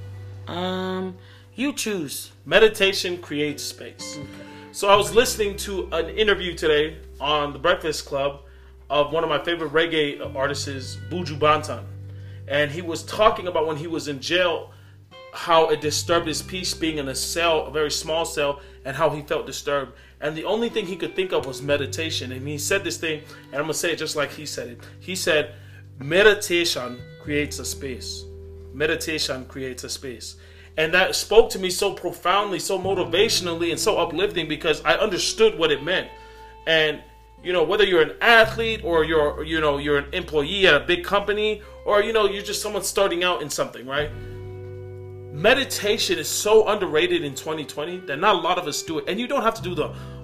You choose. Meditation creates space. Okay. So I was listening to an interview today on The Breakfast Club of one of my favorite reggae artists, Buju Banton. And he was talking about when he was in jail, how it disturbed his peace being in a cell, a very small cell, and how he felt disturbed. And the only thing he could think of was meditation. And he said this thing, and I'm going to say it just like he said it. He said, meditation creates a space. Meditation creates a space. And that spoke to me so profoundly, so motivationally, and so uplifting because I understood what it meant. And you know, whether you're an athlete or you're an employee at a big company or, you're just someone starting out in something, right? Meditation is so underrated in 2020 that not a lot of us do it. And you don't have to do the,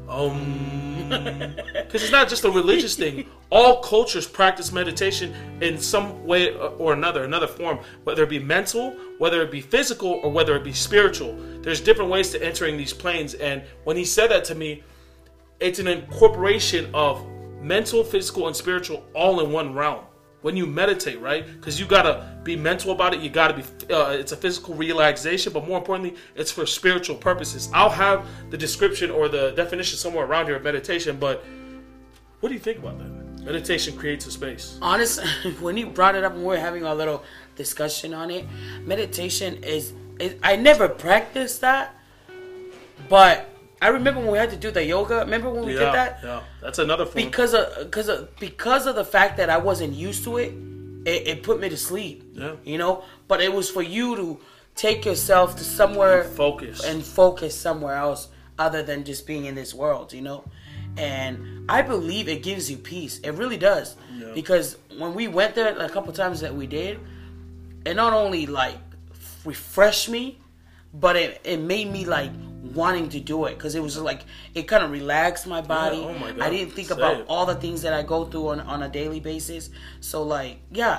because it's not just a religious thing. All cultures practice meditation in some way or another form, whether it be mental, whether it be physical, or whether it be spiritual. There's different ways to entering these planes. And when he said that to me, it's an incorporation of mental, physical, and spiritual all in one realm. When you meditate, right? Because you gotta be mental about it. You gotta be. It's a physical relaxation, but more importantly, it's for spiritual purposes. I'll have the description or the definition somewhere around here of meditation. But what do you think about that? Meditation creates a space. Honestly, when you brought it up and we were having a little discussion on it, meditation is I never practiced that, but I remember when we had to do the yoga. Remember when we did that? Yeah, that's another form. Because of the fact that I wasn't used to it, it put me to sleep. Yeah. But it was for you to take yourself to somewhere and focus somewhere else other than just being in this world. And I believe it gives you peace. It really does. Yeah. Because when we went there a couple times that we did, it not only like refreshed me, but it made me like wanting to do it because it was like it kind of relaxed my body. Yeah, oh my God. I didn't think about all the things that I go through on a daily basis. So like, yeah,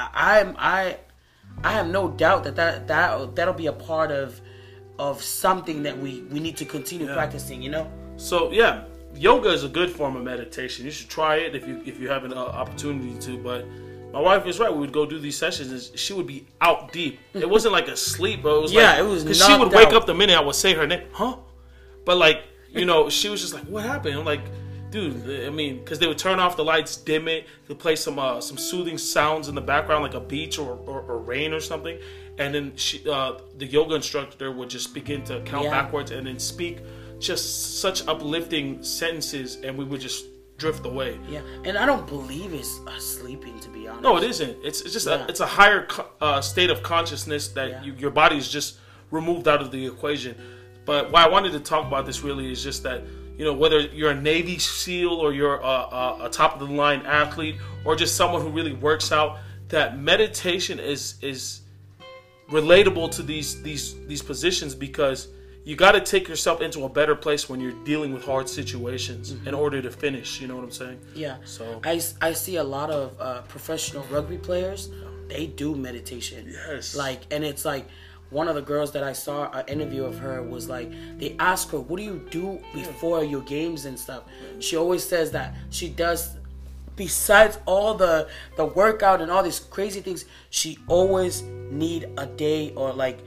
I have no doubt that'll be a part of something that we need to continue practicing. So yeah, yoga is a good form of meditation. You should try it if you have an opportunity to. But my wife was right. We would go do these sessions, and she would be out deep. It wasn't like a sleep, but it was it was because she would wake up the minute I would say her name, huh? But like, she was just like, "What happened?" I'm like, "Dude, I mean," because they would turn off the lights, dim it, they play some soothing sounds in the background, like a beach or rain or something, and then the yoga instructor would just begin to count backwards and then speak just such uplifting sentences, and we would just drift away. Yeah, and I don't believe it's sleeping, to be honest. No, it isn't. It's just it's a higher state of consciousness that your body is just removed out of the equation. But why I wanted to talk about this really is just that, whether you're a Navy SEAL or you're a top of the line athlete or just someone who really works out, that meditation is relatable to these positions because you got to take yourself into a better place when you're dealing with hard situations in order to finish. You know what I'm saying? Yeah. So I see a lot of professional rugby players. They do meditation. Yes. And it's like one of the girls that I saw an interview of her was like, they ask her, "What do you do before your games and stuff?" She always says that she does. Besides all the workout and all these crazy things, she always need a day or like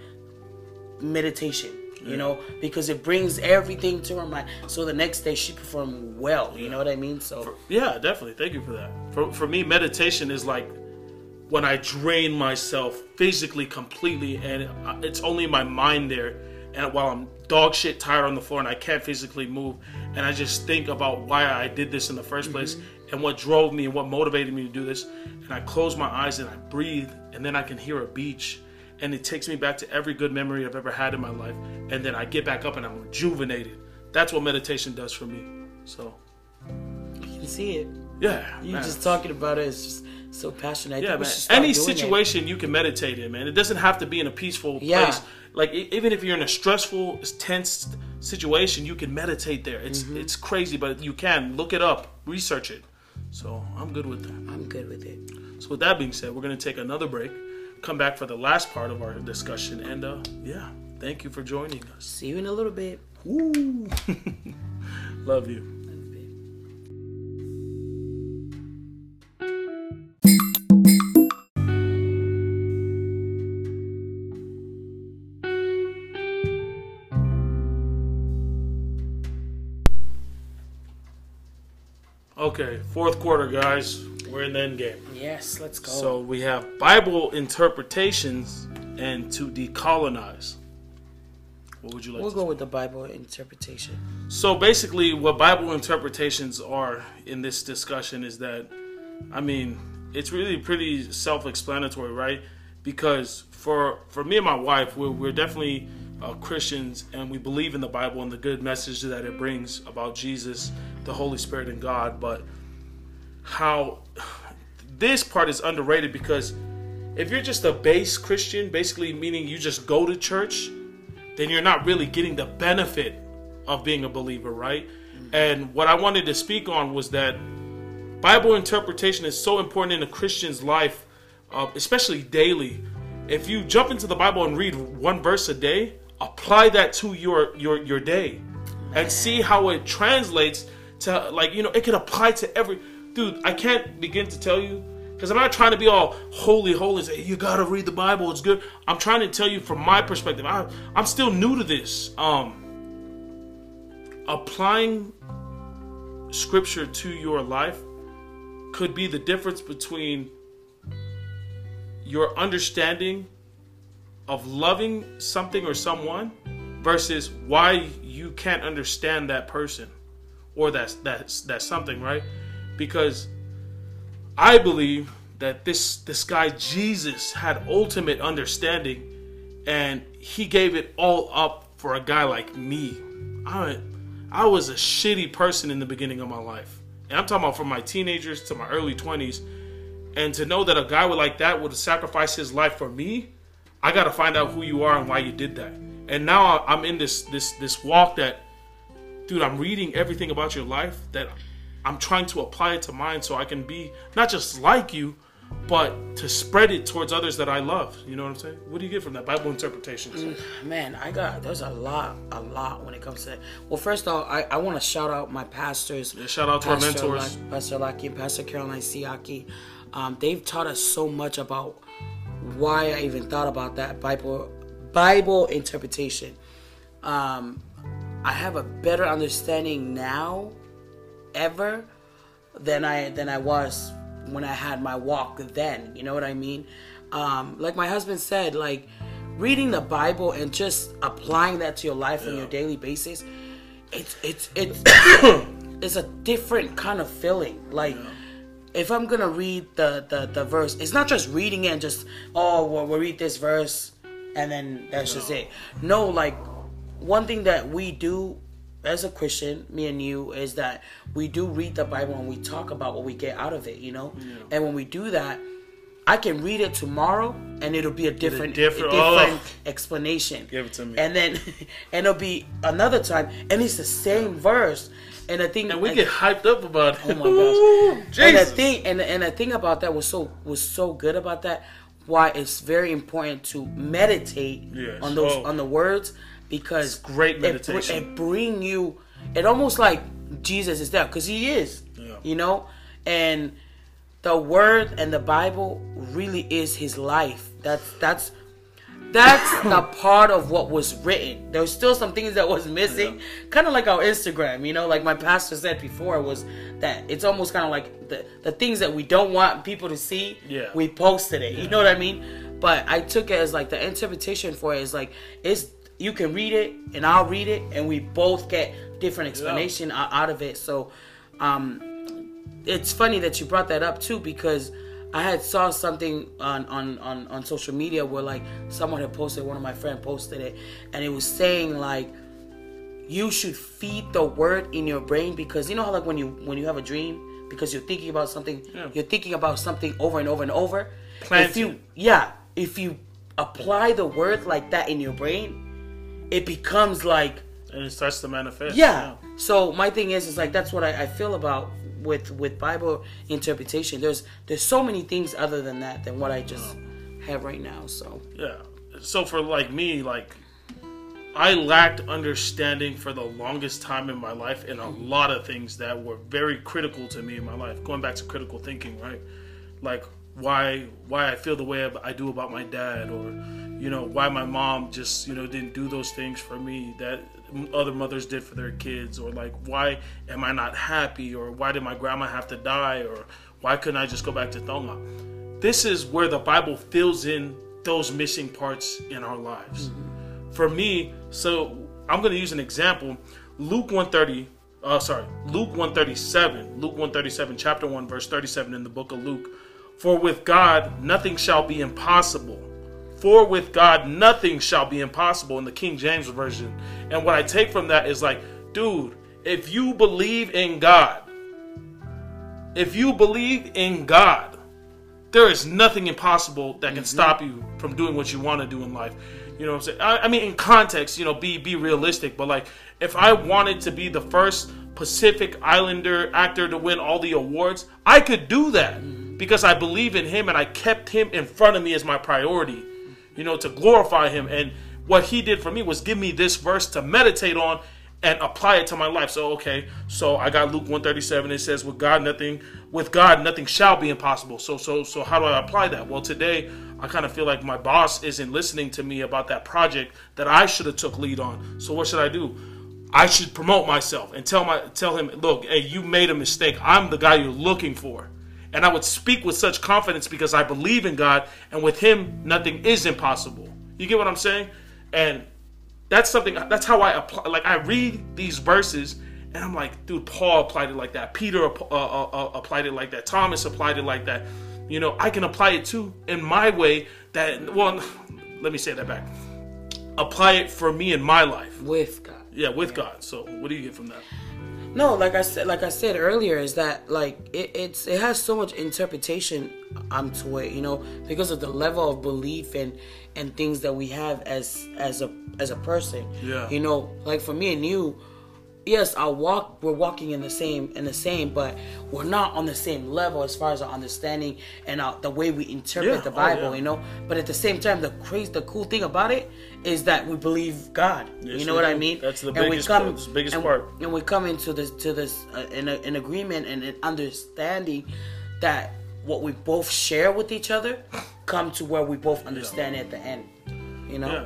meditation. Because it brings everything to her mind. So the next day she performed well. You know what I mean? So yeah, definitely. Thank you for that. For me, meditation is like when I drain myself physically completely, and it's only my mind there. And while I'm dog shit tired on the floor and I can't physically move, and I just think about why I did this in the first place and what drove me and what motivated me to do this, and I close my eyes and I breathe, and then I can hear a beach. And it takes me back to every good memory I've ever had in my life. And then I get back up and I'm rejuvenated. That's what meditation does for me. So you can see it. Yeah. You just talking about it is just so passionate. Yeah, man. Any situation you can meditate in, man. It doesn't have to be in a peaceful place. Like even if you're in a stressful, tense situation, you can meditate there. It's crazy, but you can. Look it up. Research it. So I'm good with that. I'm good with it. So with that being said, we're going to take another break. Come back for the last part of our discussion, and thank you for joining us. See you in a little bit. Woo. Love you. Okay, fourth quarter, guys. We're in the end game. Yes, let's go. So we have Bible interpretations and to decolonize. What would you like We'll to go say? with the Bible interpretation. So basically, what Bible interpretations are in this discussion is that, I mean, it's really pretty self-explanatory, right? Because for me and my wife, we're definitely Christians, and we believe in the Bible and the good message that it brings about Jesus, the Holy Spirit, and God. But how this part is underrated, because if you're just a base Christian, basically meaning you just go to church, then you're not really getting the benefit of being a believer, right? And what I wanted to speak on was that Bible interpretation is so important in a Christian's life, especially daily. If you jump into the Bible and read one verse a day, apply that to your day and see how it translates to, like, you know, it can apply to every... Dude, I can't begin to tell you, because I'm not trying to be all holy and say, you got to read the Bible, it's good. I'm trying to tell you from my perspective. I'm still new to this. Applying scripture to your life could be the difference between your understanding of loving something or someone versus why you can't understand that person or that's something, right? Because I believe that this guy Jesus had ultimate understanding, and he gave it all up for a guy like me. I was a shitty person in the beginning of my life, and I'm talking about from my teenagers to my early 20s. And to know that a guy like that would sacrifice his life for me, I got to find out who you are and why you did that. And now I'm in this walk that, dude, I'm reading everything about your life, that I'm trying to apply it to mine so I can be not just like you, but to spread it towards others that I love. You know what I'm saying? What do you get from that Bible interpretation? Man, there's a lot when it comes to that. Well, first off, I want to shout out my pastors. Yeah, shout out to our mentors. Pastor Laki and Pastor Caroline Siaki. They've taught us so much about why I even thought about that Bible interpretation. I have a better understanding now ever than I was when I had my walk then. You know what I mean? Like my husband said, like reading the Bible and just applying that to your life on your daily basis, it's it's a different kind of feeling. Like if I'm gonna read the verse, it's not just reading it and just we'll read this verse and then that's just it. No, like one thing that we do as a Christian, me and you, is that we do read the Bible and we talk about what we get out of it, you know? Yeah. And when we do that, I can read it tomorrow and it'll be a different explanation. Give it to me. And then and it'll be another time and it's the same verse. And we get hyped up about it. Oh my gosh. Jesus. And the thing about that was so good about that, why it's very important to meditate on the words. Because it's great meditation. It bring you, it almost like Jesus is there, because he is, you know, and the word and the Bible really is his life. That's the part of what was written. There's still some things that was missing, kind of like our Instagram, you know, like my pastor said before, was that it's almost kind of like the things that we don't want people to see, we posted it, you know what I mean? But I took it as like the interpretation for it is like, you can read it and I'll read it and we both get different explanation out of it. So it's funny that you brought that up too, because I had saw something on social media where like someone had posted, one of my friends posted it, and it was saying like you should feed the word in your brain, because you know how like when you have a dream, because you're thinking about something, you're thinking about something over and over and over. If you apply the word like that in your brain, it becomes like, and it starts to manifest. Yeah. So my thing is like that's what I feel about with Bible interpretation. There's so many things other than that than what I just have right now. So So for like me, like I lacked understanding for the longest time in my life in a lot of things that were very critical to me in my life. Going back to critical thinking, right? Like why I feel the way I do about my dad, or why my mom just didn't do those things for me that other mothers did for their kids, or like why am I not happy, or why did my grandma have to die, or why couldn't I just go back to Tonga? This is where the Bible fills in those missing parts in our lives. Mm-hmm. For me, so I'm going to use an example. Luke 137, chapter 1, verse 37 in the book of Luke. For with God, nothing shall be impossible. For with God, nothing shall be impossible, in the King James Version. And what I take from that is like, dude, if you believe in God, there is nothing impossible that can stop you from doing what you want to do in life. You know what I'm saying? I mean, in context, be realistic. But like, if I wanted to be the first Pacific Islander actor to win all the awards, I could do that because I believe in him and I kept him in front of me as my priority, to glorify him. And what he did for me was give me this verse to meditate on and apply it to my life. So, okay, so I got Luke 137. It says, with God, nothing shall be impossible. So how do I apply that? Well, today, I kind of feel like my boss isn't listening to me about that project that I should have took lead on. So what should I do? I should promote myself and tell him, look, hey, you made a mistake. I'm the guy you're looking for. And I would speak with such confidence because I believe in God, and with him, nothing is impossible. You get what I'm saying? And that's how I apply. Like, I read these verses and I'm like, dude, Paul applied it like that. Peter applied it like that. Thomas applied it like that. I can apply it too in my way let me say that back. Apply it for me in my life. With God. Yeah, with God. So what do you get from that? No, like I said earlier, is that like it has so much interpretation onto it, because of the level of belief and things that we have as a person. Yeah. Like for me and you, yes, we're walking in the same, but we're not on the same level as far as our understanding and the way we interpret the Bible, But at the same time, the cool thing about it is that we believe God. Yes, what I mean? That's the biggest part. And we come into this in agreement and an understanding that what we both share with each other come to where we both understand at the end. Yeah.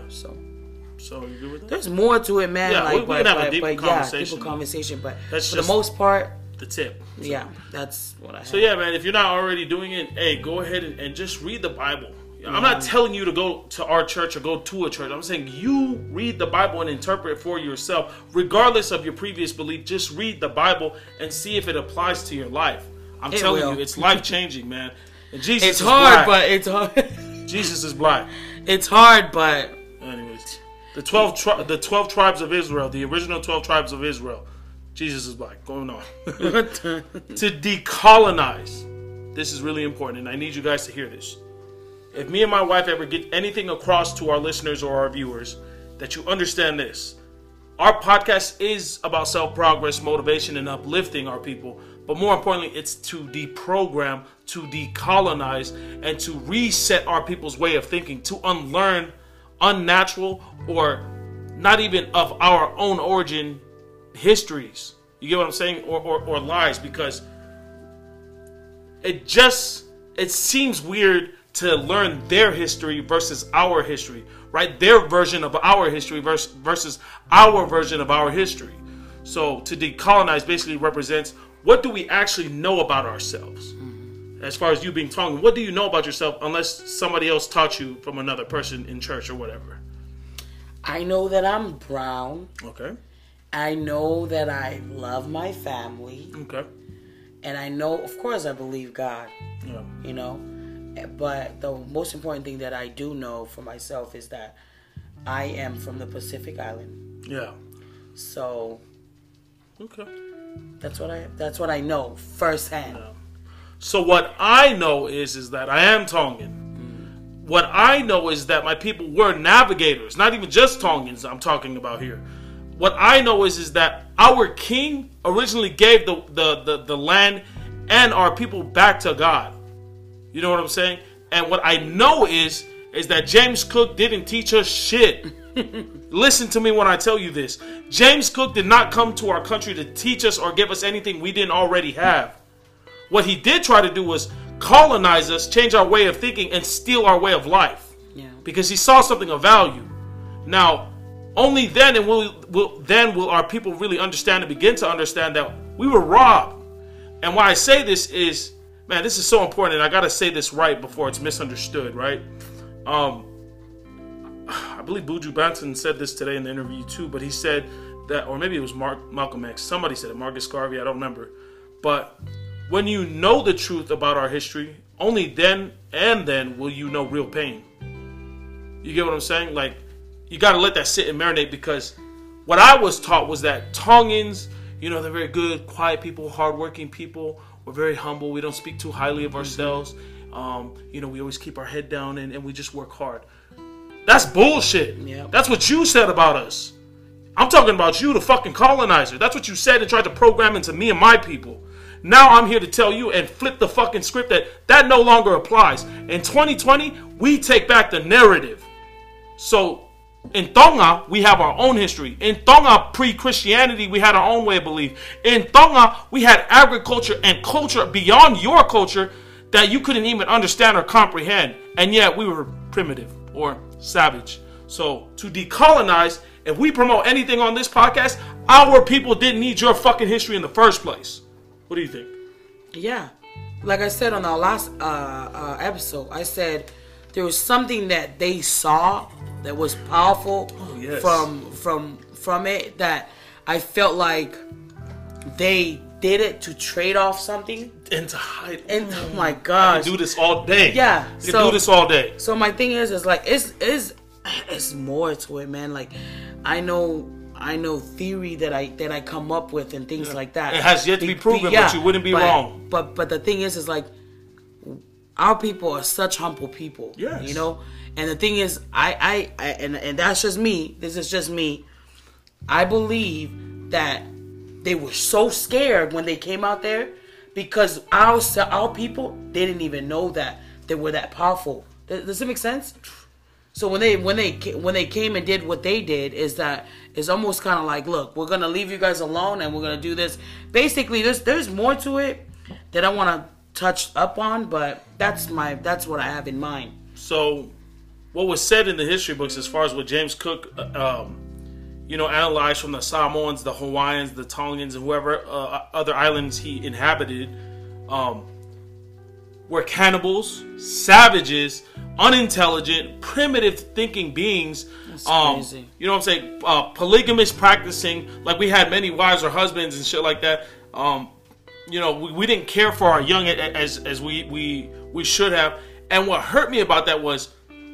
So you good with that? There's more to it, man. Yeah, we can have a deeper conversation. But that's for the most part, the tip. Yeah, that's what I have. So yeah, man, if you're not already doing it, hey, go ahead and just read the Bible. I'm not telling you to go to our church or go to a church. I'm saying you read the Bible and interpret it for yourself. Regardless of your previous belief, just read the Bible and see if it applies to your life. I'm telling you, it's life-changing, man. And Jesus it's hard, black. But it's hard. Jesus is black. It's hard, but... Anyways, the 12 tribes of Israel, the original 12 tribes of Israel, Jesus is black. Going on. To decolonize. This is really important, and I need you guys to hear this. If me and my wife ever get anything across to our listeners or our viewers, that you understand this. Our podcast is about self-progress, motivation, and uplifting our people. But more importantly, it's to deprogram, to decolonize, and to reset our people's way of thinking, to unlearn unnatural or not even of our own origin histories. You get what I'm saying? Or lies, because it seems weird to learn their history versus our history, right? Their version of our history versus our version of our history. So to decolonize basically represents, what do we actually know about ourselves? As far as you being Tongan, what do you know about yourself unless somebody else taught you from another person in church or whatever? I know that I'm brown. Okay. I know that I love my family. Okay. And I know, of course, I believe God. Yeah. But the most important thing that I do know for myself is that I am from the Pacific Island. Yeah. So. Okay. That's what I know firsthand. Yeah. So what I know is that I am Tongan. What I know is that my people were navigators, not even just Tongans I'm talking about here. What I know is that our king originally gave the land and our people back to God. You know what I'm saying? And what I know is that James Cook didn't teach us shit. Listen to me when I tell you this. James Cook did not come to our country to teach us or give us anything we didn't already have. What he did try to do was colonize us, change our way of thinking, and steal our way of life. Yeah. Because he saw something of value. Now, only then will our people really understand and begin to understand that we were robbed. And why I say this is, man, this is so important, and I gotta say this right before it's misunderstood, right? I believe Buju Banton said this today in the interview too, but he said that, or maybe it was Malcolm X, somebody said it, Marcus Garvey, I don't remember. But when you know the truth about our history, only then and then will you know real pain. You get what I'm saying? Like, you gotta let that sit and marinate, because what I was taught was that Tongans, you know, they're very good, quiet people, hardworking people. We're very humble. We don't speak too highly of ourselves. You know, we always keep our head down and we just work hard. That's bullshit. Yep. That's what you said about us. I'm talking about you, the fucking colonizer. That's what you said and tried to program into me and my people. Now I'm here to tell you and flip the fucking script that no longer applies. In 2020, we take back the narrative. So in Tonga, we have our own history. In Tonga, pre-Christianity, we had our own way of belief. In Tonga, we had agriculture and culture beyond your culture that you couldn't even understand or comprehend. And yet we were primitive or savage. So to decolonize, if we promote anything on this podcast, our people didn't need your fucking history in the first place. What do you think? Yeah. Like I said on our last episode, I said there was something that they saw that was powerful from it, that I felt like they did it to trade off something and to hide. And oh my gosh, I can do this all day. Yeah, you can do this all day. So my thing is like it's more to it, man. Like I know theory that I come up with and things like that. It has yet to be proven, but you wouldn't be wrong. But the thing is like our people are such humble people. Yes. You know? And the thing is, I and that's just me. This is just me. I believe that they were so scared when they came out there because our people didn't even know that they were that powerful. Does it make sense? So when they came and did what they did, is that it's almost kind of like, look, we're gonna leave you guys alone and we're gonna do this. Basically, there's more to it that I want to touch up on, but that's what I have in mind. So, what was said in the history books, as far as what James Cook, analyzed from the Samoans, the Hawaiians, the Tongans, and whoever other islands he inhabited, were cannibals, savages, unintelligent, primitive thinking beings. That's crazy. You know what I'm saying? Polygamous practicing, like we had many wives or husbands and shit like that. We didn't care for our young as we should have. And what hurt me about that was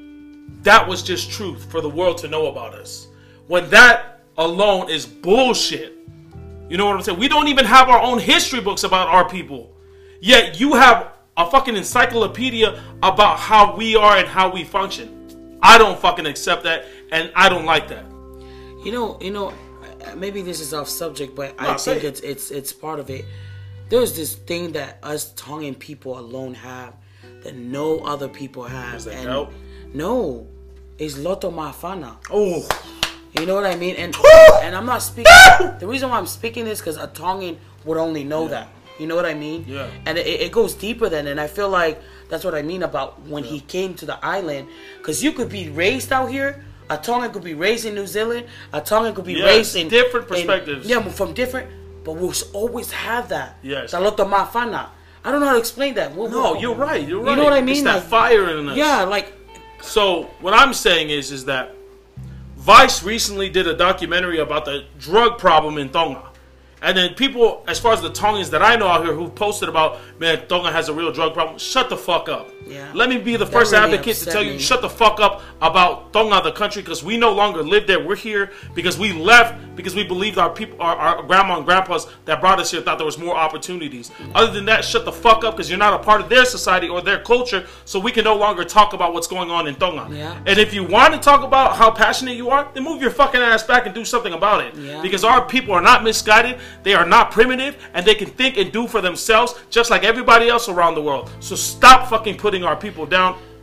just truth for the world to know about us. When that alone is bullshit. You know what I'm saying? We don't even have our own history books about our people. Yet you have a fucking encyclopedia about how we are and how we function. I don't fucking accept that, and I don't like that. You know, maybe this is off subject, but I think it's part of it. There's this thing that us Tongan people alone have that no other people have. Is that dope? No, it's Loto Mafana. Oh, you know what I mean? And I'm not speaking. The reason why I'm speaking is because a Tongan would only know that. You know what I mean? Yeah. And it goes deeper than, and I feel like that's what I mean about when he came to the island. Because you could be raised out here. A Tongan could be raised in New Zealand. A Tongan could be raised in different perspectives. From different. But we'll always have that. Yes. Taloto Mafana. I don't know how to explain that. No, you're right. You're right. You know what I mean? It's that fire in us. Yeah, like. So what I'm saying is that Vice recently did a documentary about the drug problem in Tonga. And then people, as far as the Tongans that I know out here who posted about, man, Tonga has a real drug problem, shut the fuck up. Yeah. Let me be the first advocate to tell you, shut the fuck up about Tonga, the country, because we no longer live there. We're here because we left, because we believed our people, our grandma and grandpas that brought us here thought there was more opportunities. Other than that, shut the fuck up, because you're not a part of their society or their culture, so we can no longer talk about what's going on in Tonga. Yeah. And if you want to talk about how passionate you are, then move your fucking ass back and do something about it. Yeah. Because our people are not misguided, they are not primitive, and they can think and do for themselves just like everybody else around the world. So stop fucking putting our people down.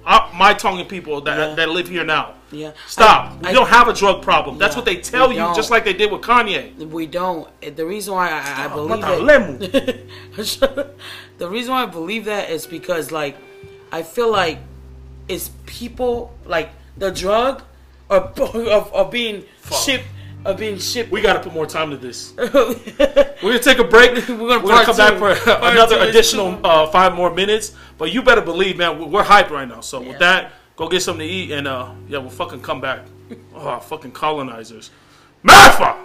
my Tongan people that live here now. Yeah. Stop. We don't have a drug problem. That's what they tell you, just like they did with Kanye. We don't. The reason why I believe that. The reason why I believe that is because, like, I feel like it's people, like, the drug or being shipped. We got to put more time to this. We're gonna take a break. We're gonna come back for another additional 5 more minutes. But you better believe, man, we're hyped right now. So with that, go get something to eat, and we'll fucking come back. Oh, fucking colonizers, Mafa.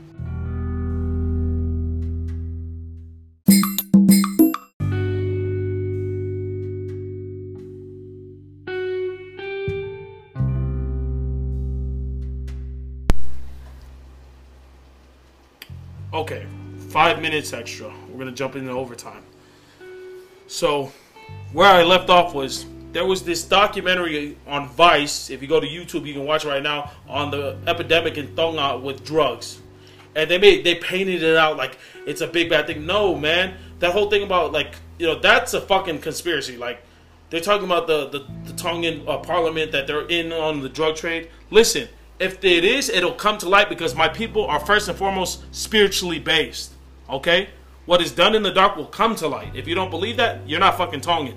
Okay, 5 minutes extra. We're going to jump into overtime. So, where I left off was, there was this documentary on Vice. If you go to YouTube, you can watch it right now, on the epidemic in Tonga with drugs. And they painted it out like it's a big bad thing. No, man. That whole thing about, like, that's a fucking conspiracy. Like, they're talking about the Tongan parliament, that they're in on the drug trade. Listen. If it is, it'll come to light because my people are first and foremost spiritually based. Okay? What is done in the dark will come to light. If you don't believe that, you're not fucking Tongan.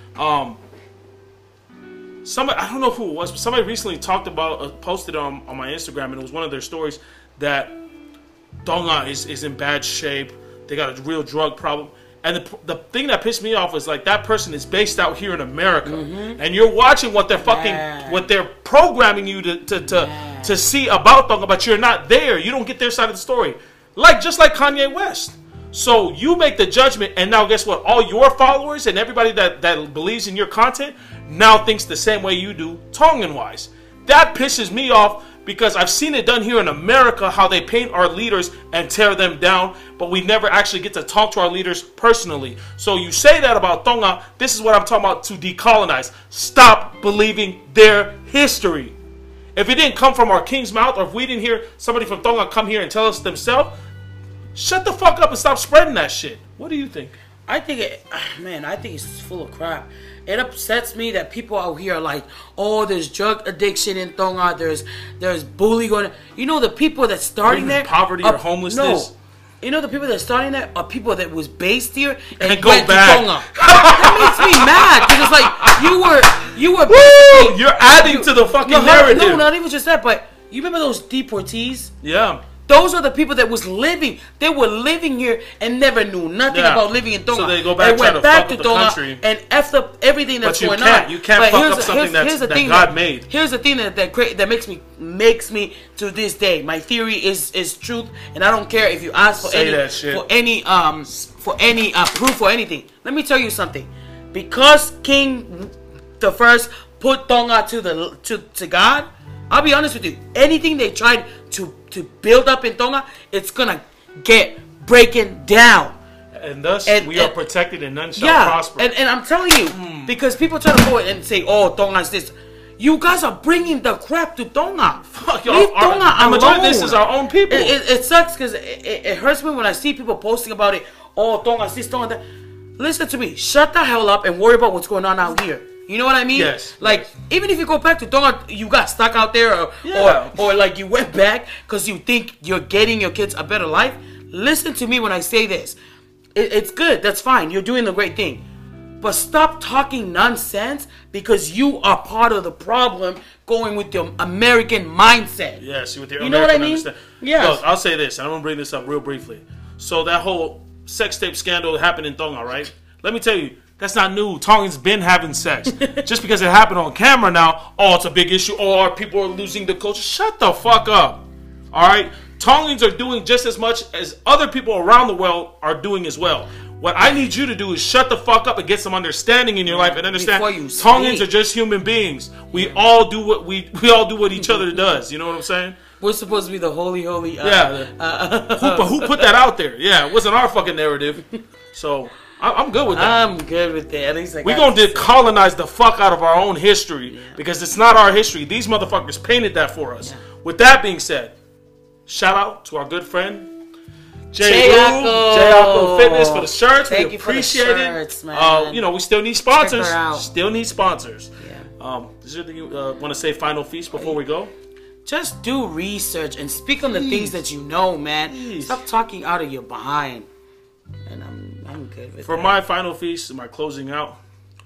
Somebody, I don't know who it was, but somebody recently talked about, posted on my Instagram, and it was one of their stories that Tonga is in bad shape. They got a real drug problem. And the thing that pissed me off was, like, that person is based out here in America, and you're watching what they're what they're programming you to see about Tonga, but you're not there. You don't get their side of the story, just like Kanye West. So you make the judgment, and now guess what? All your followers and everybody that believes in your content now thinks the same way you do, Tongan wise. That pisses me off. Because I've seen it done here in America, how they paint our leaders and tear them down, but we never actually get to talk to our leaders personally. So you say that about Tonga, this is what I'm talking about, to decolonize. Stop believing their history. If it didn't come from our king's mouth, or if we didn't hear somebody from Tonga come here and tell us themselves, shut the fuck up and stop spreading that shit. What do you think? I think it's full of crap. It upsets me that people out here are like, oh, there's drug addiction in Tonga, there's bullying going on. The people that starting there, poverty or homelessness. No, the people that starting there are people that was based here and go went back to Tonga. That makes me mad because it's like you were. Woo! You're adding to the fucking narrative. No, not even just that, but you remember those deportees? Yeah. Those are the people that was living. They were living here and never knew nothing about living in Tonga. So they go back and went back to Tonga and effed up everything that's going on. You can't fuck up something that God made. Here's the thing that makes me to this day. My theory is truth, and I don't care if you ask for any proof or anything. Let me tell you something. Because King the First put Tonga to God, I'll be honest with you. Anything they tried to build up in Tonga, it's gonna get breaking down. And thus, we are protected and none shall prosper. And I'm telling you, because people try to go and say, oh, Tonga's this. You guys are bringing the crap to Tonga. Fuck y'all. Leave Tonga alone. This is our own people. It sucks because it hurts me when I see people posting about it. Oh, Tonga's this, Tonga that. Listen to me. Shut the hell up and worry about what's going on out here. You know what I mean? Yes. Like, even if you go back to Tonga, you got stuck out there, or like you went back because you think you're getting your kids a better life. Listen to me when I say this. It's good. That's fine. You're doing the great thing. But stop talking nonsense because you are part of the problem going with your American mindset. Yes, with your American know what I mean? Understand. Yes. Look, I'll say this. I'm going to bring this up real briefly. So that whole sex tape scandal happened in Tonga, right? Let me tell you. That's not new. Tongans been having sex. Just because it happened on camera now, oh, it's a big issue. Oh, people are losing the culture. Shut the fuck up. All right? Tongans are doing just as much as other people around the world are doing as well. What I need you to do is shut the fuck up and get some understanding in your life and understand Tongans are just human beings. We all do what we all do what each other does. You know what I'm saying? We're supposed to be the holy. Who put that out there? Yeah, it wasn't our fucking narrative. So I'm good with that. I'm good with that. At least we're going to decolonize the fuck out of our own history because it's not our history. These motherfuckers painted that for us. Yeah. With that being said, shout out to our good friend J-Alco Fitness for the shirts. Thank we you appreciate for the shirts, man. We still need sponsors. Still need sponsors. Is there anything you want to say, final feast, before we go? Just do research and speak on the things that you know, man. Please. Stop talking out of your behind. And I'm good with For that. my final feast, my closing out,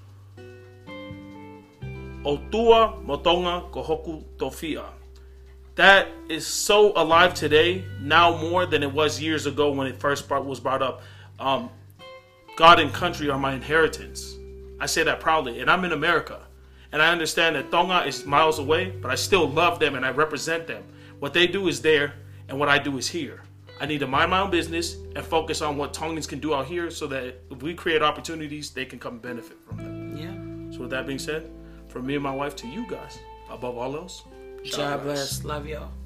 Otua Motonga Kohoku Tofia. That is so alive today, now more than it was years ago when it first was brought up. God and country are my inheritance. I say that proudly, and I'm in America. And I understand that Tonga is miles away, but I still love them and I represent them. What they do is there, and what I do is here. I need to mind my own business and focus on what Tongans can do out here so that if we create opportunities, they can come benefit from them. Yeah. So with that being said, from me and my wife to you guys, above all else, God bless. Love y'all.